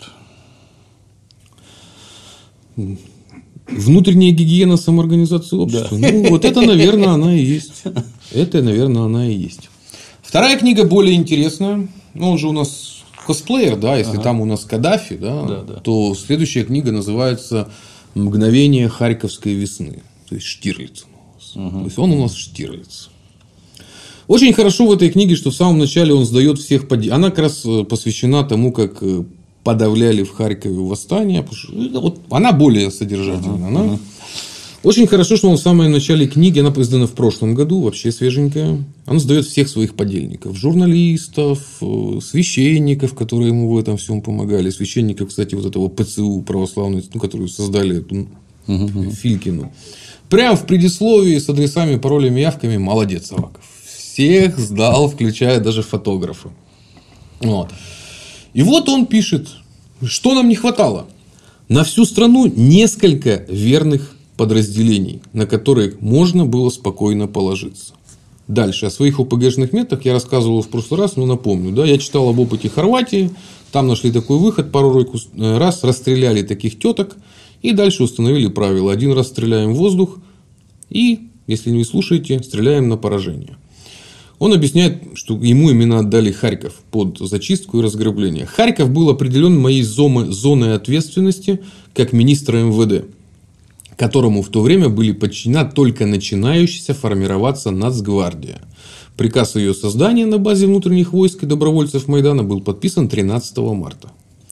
Внутренняя гигиена самоорганизации общества. Да. Ну, вот это, наверное, она и есть. Это, наверное, она и есть. Вторая книга более интересная. Ну, он же у нас косплеер, да, если там у нас Каддафи, да, то следующая книга называется «Мгновение Харьковской весны». То есть Штирлиц. То есть он у нас Штирлиц. Очень хорошо в этой книге, что в самом начале он сдает всех Она как раз посвящена тому, как подавляли в Харькове восстание. Вот она более содержательная. Очень хорошо, что он в самом начале книги, она издана в прошлом году, вообще свеженькая. Он сдает всех своих подельников. Журналистов, священников, которые ему в этом всем помогали. Священников, кстати, вот этого ПЦУ православной, которую создали эту Филькину. Прям в предисловии с адресами, паролями, явками. Молодец, Аваков. Всех сдал, включая даже фотографа. Вот. И вот он пишет, что нам не хватало. На всю страну несколько верных подразделений, на которые можно было спокойно положиться. Дальше. О своих ОПГшных методах я рассказывал в прошлый раз, но напомню. Да, я читал об опыте Хорватии. Там нашли такой выход. Пару раз расстреляли таких теток. И дальше установили правила. Один раз стреляем в воздух. И, если не слушаете, стреляем на поражение. Он объясняет, что ему именно отдали Харьков под зачистку и разграбление. Харьков был определен моей зоной ответственности как министра МВД, которому в то время были подчинена только начинающаяся формироваться Нацгвардия. Приказ о ее создании на базе внутренних войск и добровольцев Майдана был подписан 13 марта.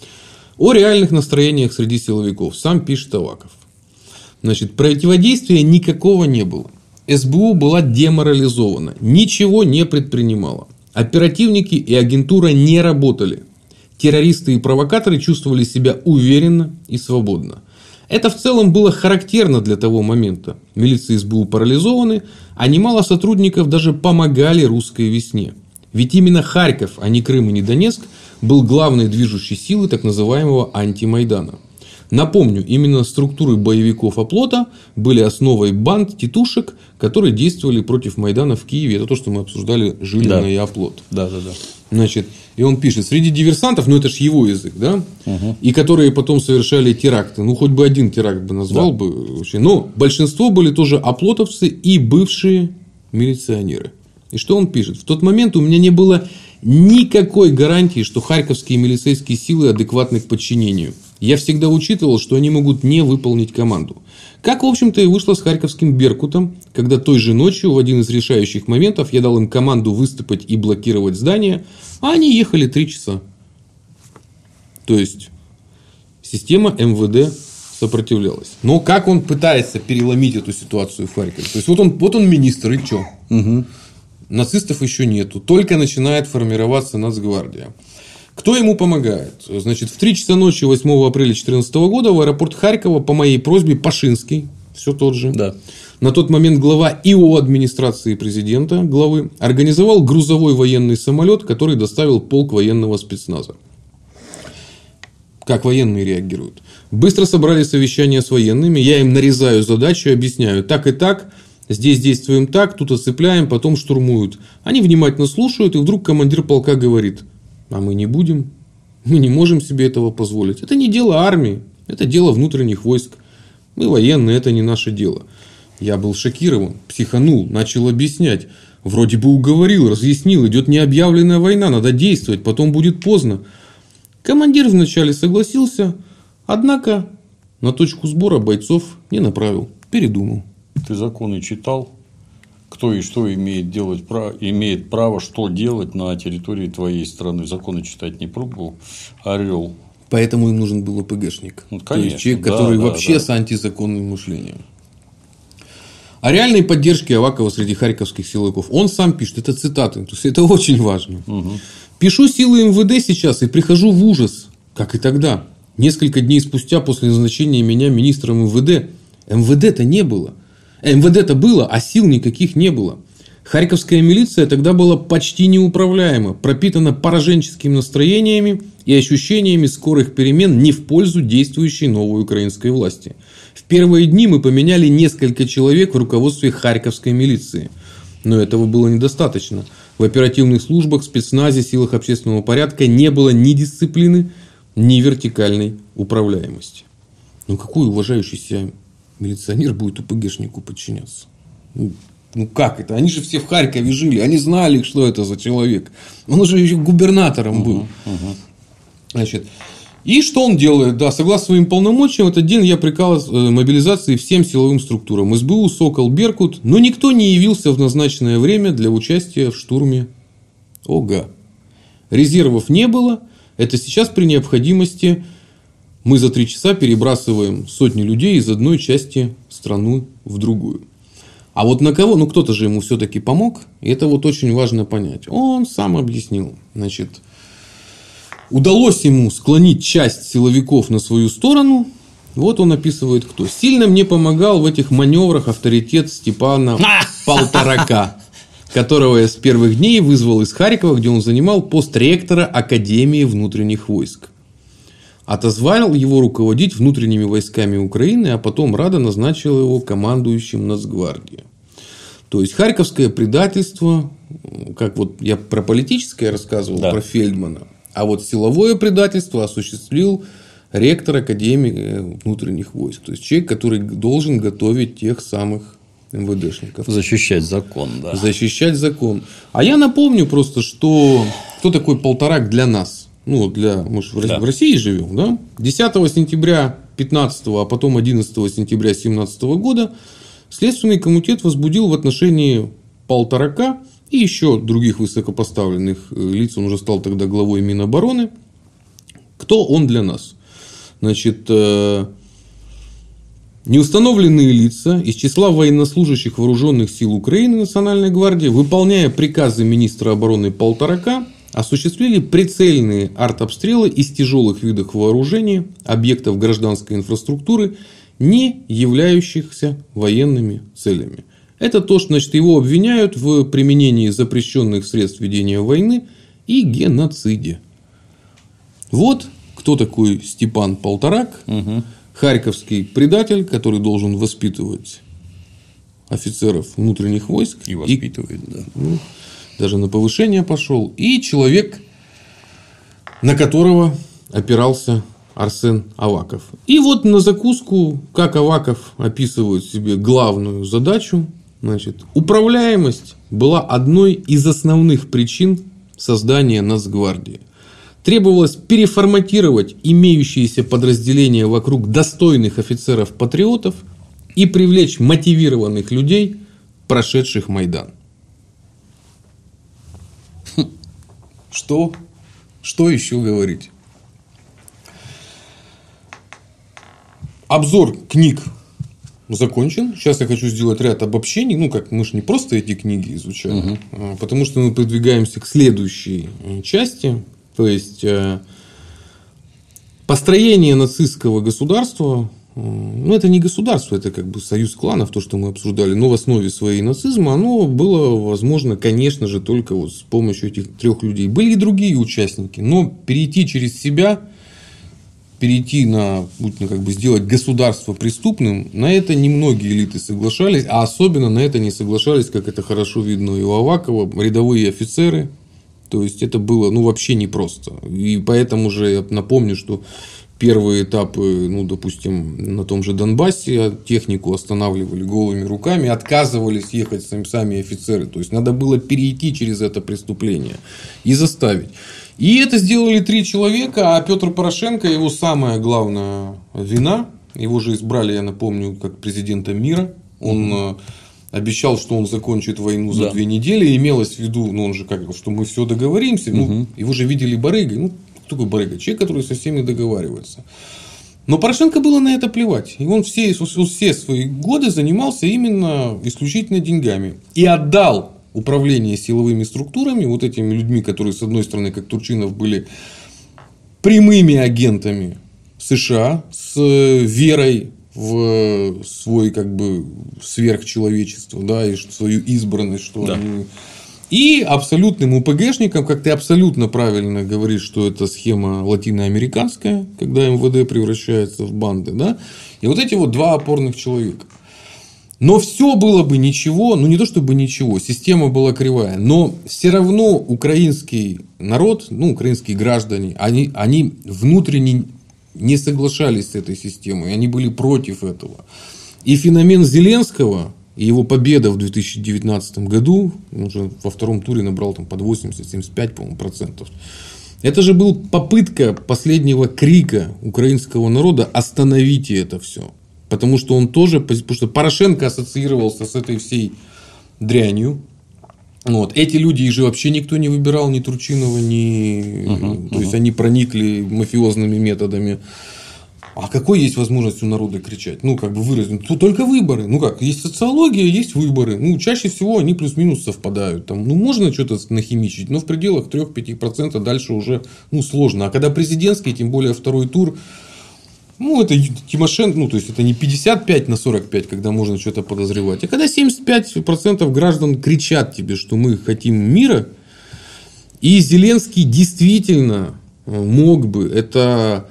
О реальных настроениях среди силовиков сам пишет Аваков. Значит, противодействия никакого не было. СБУ была деморализована, ничего не предпринимала. Оперативники и агентура не работали. Террористы и провокаторы чувствовали себя уверенно и свободно. Это в целом было характерно для того момента. Милиция и СБУ парализованы, а немало сотрудников даже помогали русской весне. Ведь именно Харьков, а не Крым и не Донецк, был главной движущей силой так называемого антимайдана. Напомню, именно структуры боевиков оплота были основой банд титушек, которые действовали против Майдана в Киеве. Это то, что мы обсуждали, Жилина и оплот. Да. Значит, и он пишет, среди диверсантов, ну это ж его язык, да, и которые потом совершали теракты, ну хоть бы один теракт бы назвал бы вообще, но большинство были тоже оплотовцы и бывшие милиционеры. И что он пишет? В тот момент у меня не было никакой гарантии, что харьковские милицейские силы адекватны к подчинению. Я всегда учитывал, что они могут не выполнить команду. Как, в общем-то, и вышло с харьковским «Беркутом», когда той же ночью, в один из решающих моментов, я дал им команду выступать и блокировать здание, а они ехали 3 часа. То есть, система МВД сопротивлялась. Но как он пытается переломить эту ситуацию в Харькове? То есть, вот он министр, и что? Нацистов еще нету. Только начинает формироваться Нацгвардия. Кто ему помогает? Значит, в 3 часа ночи 8 апреля 2014 года в аэропорт Харькова по моей просьбе Пашинский, все тот же, на тот момент глава ИО администрации президента, главы, организовал грузовой военный самолет, который доставил полк военного спецназа. Как военные реагируют? Быстро собрали совещание с военными, я им нарезаю задачу, объясняю, так и так, здесь действуем так, тут оцепляем, потом штурмуют. Они внимательно слушают, и вдруг командир полка говорит: а мы не будем, мы не можем себе этого позволить. Это не дело армии, это дело внутренних войск. Мы военные, это не наше дело. Я был шокирован, психанул, начал объяснять. Вроде бы уговорил, разъяснил, идет необъявленная война, надо действовать, потом будет поздно. Командир вначале согласился, однако на точку сбора бойцов не направил, передумал. Ты законы читал? Кто и что имеет право что делать на территории твоей страны? Законы читать не пробовал, орел. Поэтому им нужен был ОПГшник. Ну, конечно, то есть человек, который вообще с антизаконным мышлением. О реальной поддержке Авакова среди харьковских силовиков он сам пишет. Это цитаты. То есть это очень важно. Пишу силы МВД сейчас и прихожу в ужас. Как и тогда. Несколько дней спустя после назначения меня министром МВД. МВД-то не было. МВД-то было, а сил никаких не было. Харьковская милиция тогда была почти неуправляема, пропитана пораженческими настроениями и ощущениями скорых перемен не в пользу действующей новой украинской власти. В первые дни мы поменяли несколько человек в руководстве Харьковской милиции. Но этого было недостаточно. В оперативных службах, спецназе, силах общественного порядка не было ни дисциплины, ни вертикальной управляемости. Ну, какой уважающий себя милиционер будет УПГшнику подчиняться? Ну, как это? Они же все в Харькове жили. Они знали, что это за человек. Он уже еще губернатором был. Значит, и что он делает? Да, согласно своим полномочиям, в этот день я приказ мобилизации всем силовым структурам. СБУ, Сокол, Беркут. Но никто не явился в назначенное время для участия в штурме ОГА. Резервов не было. Это сейчас при необходимости мы за 3 часа перебрасываем сотни людей из одной части страны в другую. А вот на кого? Ну, кто-то же ему все-таки помог. И это вот очень важно понять. Он сам объяснил. Значит, удалось ему склонить часть силовиков на свою сторону. Вот он описывает кто. Сильно мне помогал в этих маневрах авторитет Степана Полторака, которого я с первых дней вызвал из Харькова, где он занимал пост ректора Академии внутренних войск. Отозвал его руководить внутренними войсками Украины, а потом Рада назначила его командующим Нацгвардии. То есть, харьковское предательство, как вот я про политическое рассказывал, про Фельдмана, а вот силовое предательство осуществил ректор Академии внутренних войск. То есть, человек, который должен готовить тех самых МВДшников. Защищать закон, да. Защищать закон. А я напомню просто, что кто такой Полторак для нас. Ну, мы же в России живем, да? 10 сентября 15, а потом 11 сентября 2017 года Следственный комитет возбудил в отношении Полторака и еще других высокопоставленных лиц, он уже стал тогда главой Минобороны. Кто он для нас? Значит, неустановленные лица из числа военнослужащих вооруженных сил Украины Национальной гвардии, выполняя приказы министра обороны Полторака, осуществили прицельные артобстрелы из тяжелых видов вооружения объектов гражданской инфраструктуры, не являющихся военными целями. Это то, что, значит, его обвиняют в применении запрещенных средств ведения войны и геноциде. Вот кто такой Степан Полторак. харьковский предатель, который должен воспитывать офицеров внутренних войск. И воспитывает, да. Ну, даже на повышение пошел. И человек, на которого опирался Арсен Аваков. И вот на закуску, как Аваков описывает себе главную задачу, значит, управляемость была одной из основных причин создания Нацгвардии. Требовалось переформатировать имеющиеся подразделения вокруг достойных офицеров-патриотов и привлечь мотивированных людей, прошедших Майдан. Что еще говорить? Обзор книг закончен. Сейчас я хочу сделать ряд обобщений. Ну, как мы же не просто эти книги изучаем, потому что мы продвигаемся к следующей части. То есть, построение нацистского государства, ну, это не государство, это как бы союз кланов, то, что мы обсуждали, но в основе своей нацизма, оно было возможно, конечно же, только вот с помощью этих 3 людей. Были и другие участники, но перейти через себя, перейти на, как бы сделать государство преступным, на это немногие элиты соглашались, а особенно на это не соглашались, как это хорошо видно и у Авакова, рядовые офицеры. То есть, это было вообще непросто. И поэтому же я напомню, что первые этапы, допустим, на том же Донбассе технику останавливали голыми руками, отказывались ехать сами офицеры. То есть, надо было перейти через это преступление и заставить. И это сделали 3 человека, а Петр Порошенко, его самая главная вина, его же избрали, я напомню, как президента мира. Он обещал, что он закончит войну за 2 недели. И имелось в виду, он же что мы все договоримся. Его же видели барыгой. Кто такой барыга? Человек, который со всеми договаривается. Но Порошенко было на это плевать. И он все свои годы занимался именно исключительно деньгами. И отдал управление силовыми структурами вот этими людьми, которые, с одной стороны, как Турчинов, были прямыми агентами США с верой в свой сверхчеловечество, да, и свою избранность, что они... И абсолютным УПГшникам, как ты абсолютно правильно говоришь, что это схема латиноамериканская, когда МВД превращается в банды, да, и вот эти 2 опорных человека. Но все было бы ничего, не то чтобы ничего, система была кривая, но все равно украинский народ, украинские граждане, они внутренне не соглашались с этой системой, они были против этого. И феномен Зеленского и его победа в 2019 году, он же во 2-м туре набрал под 80-75, по-моему, %. Это же была попытка последнего крика украинского народа: остановите это все. Потому что он тоже, потому что Порошенко ассоциировался с этой всей дрянью. Эти люди же вообще никто не выбирал, ни Турчинова, ни... То есть, они проникли мафиозными методами. А какой есть возможность у народа кричать? Выразить. Тут только выборы. Есть социология, есть выборы. Чаще всего они плюс-минус совпадают. Можно что-то нахимичить, но в пределах 3-5% дальше уже сложно. А когда президентский, тем более 2-й тур, это Тимошенко, то есть, это не 55/45, когда можно что-то подозревать. А когда 75% граждан кричат тебе, что мы хотим мира, и Зеленский действительно мог бы, это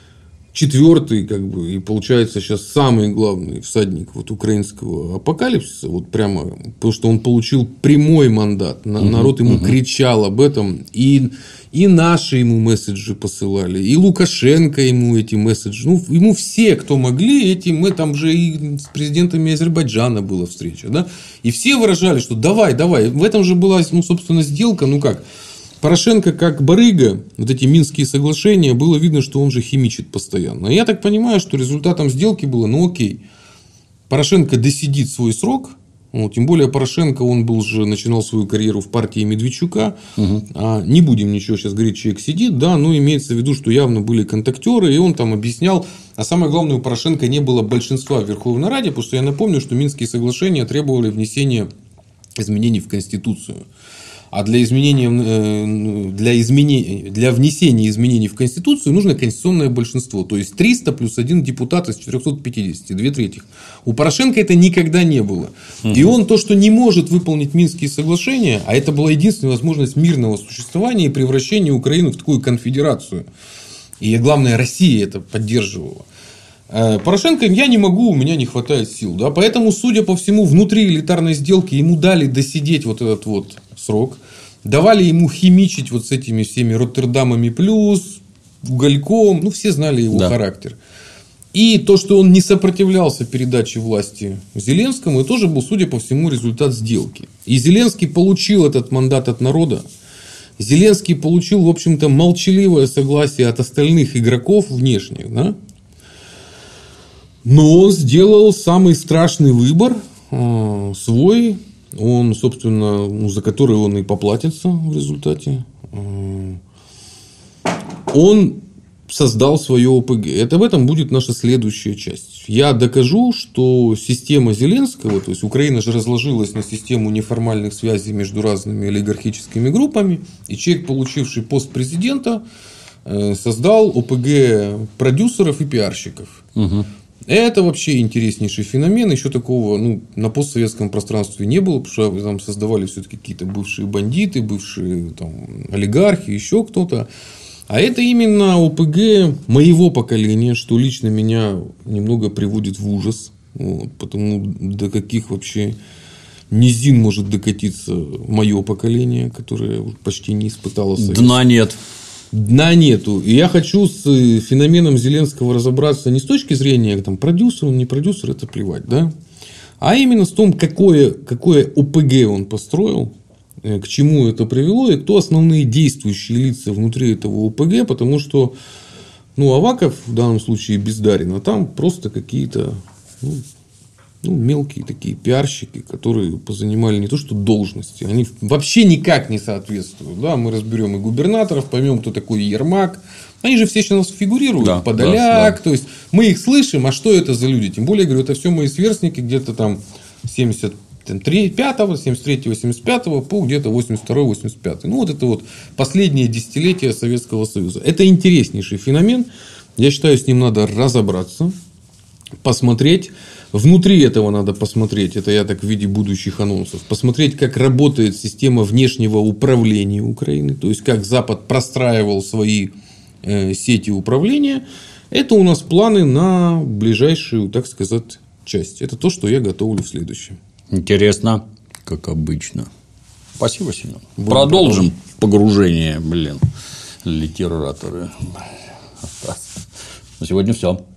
4-й, и получается сейчас самый главный всадник украинского апокалипсиса, прямо, потому что он получил прямой мандат, народ ему кричал об этом, и наши ему месседжи посылали, и Лукашенко ему эти месседжи, ему все, кто могли, мы там же и с президентами Азербайджана была встреча, да, и все выражали, что давай, в этом же была, собственно, сделка, Порошенко как барыга, эти Минские соглашения, было видно, что он же химичит постоянно. И я так понимаю, что результатом сделки было, окей, Порошенко досидит свой срок, тем более Порошенко, он начинал свою карьеру в партии Медведчука, не будем ничего сейчас говорить, человек сидит, да, но имеется в виду, что явно были контактеры, и он там объяснял, а самое главное, у Порошенко не было большинства в Верховной Раде, потому что я напомню, что Минские соглашения требовали внесения изменений в Конституцию. А для внесения изменений в Конституцию нужно конституционное большинство. То есть 300 плюс 1 депутат из 450, 2/3. У Порошенко это никогда не было. И он то, что не может выполнить Минские соглашения, а это была единственная возможность мирного существования и превращения Украины в такую конфедерацию. И главное, Россия это поддерживала. Порошенко: я не могу, у меня не хватает сил. Да? Поэтому, судя по всему, внутри элитарной сделки ему дали досидеть вот этот вот срок. Давали ему химичить вот с этими всеми Роттердамами плюс, Угольком. Ну, все знали его характер. И то, что он не сопротивлялся передаче власти Зеленскому, это тоже был, судя по всему, результат сделки. И Зеленский получил этот мандат от народа. Зеленский получил, в общем-то, молчаливое согласие от остальных игроков внешних. Да? Но он сделал самый страшный выбор свой. Он, собственно, за который он и поплатится в результате. Он создал свое ОПГ. Это в этом будет наша следующая часть. Я докажу, что система Зеленского, то есть Украина же разложилась на систему неформальных связей между разными олигархическими группами, и человек, получивший пост президента, создал ОПГ продюсеров и пиарщиков. Угу. Это вообще интереснейший феномен. Еще такого на постсоветском пространстве не было, потому что там создавали все-таки какие-то бывшие бандиты, бывшие там, олигархи, еще кто-то. А это именно ОПГ моего поколения, что лично меня немного приводит в ужас. Вот, потому до каких вообще низин может докатиться мое поколение, которое почти не испытало совет. Дна нет. Дна нету. И я хочу с феноменом Зеленского разобраться не с точки зрения там, продюсер, он не продюсер, это плевать, да? А именно с том, какое ОПГ он построил, к чему это привело и кто основные действующие лица внутри этого ОПГ, потому что Аваков в данном случае Бездарин, а там просто какие-то мелкие такие пиарщики, которые позанимали не то что должности, они вообще никак не соответствуют. Да? Мы разберем и губернаторов, поймем, кто такой Ермак. Они же все сейчас у нас фигурируют. Да, Подоляк. Да. То есть мы их слышим, а что это за люди? Тем более, я говорю, это все мои сверстники где-то там 73-го, 73-го, 75-го по где-то 82-й, 85-й. Вот это вот последнее десятилетие Советского Союза. Это интереснейший феномен. Я считаю, с ним надо разобраться, посмотреть. Внутри этого надо посмотреть, это я так в виде будущих анонсов, посмотреть, как работает система внешнего управления Украины, то есть, как Запад простраивал свои сети управления. Это у нас планы на ближайшую, так сказать, часть. Это то, что я готовлю в следующем. Интересно, как обычно. Спасибо, Семен. Продолжим погружение, литераторы. На сегодня все.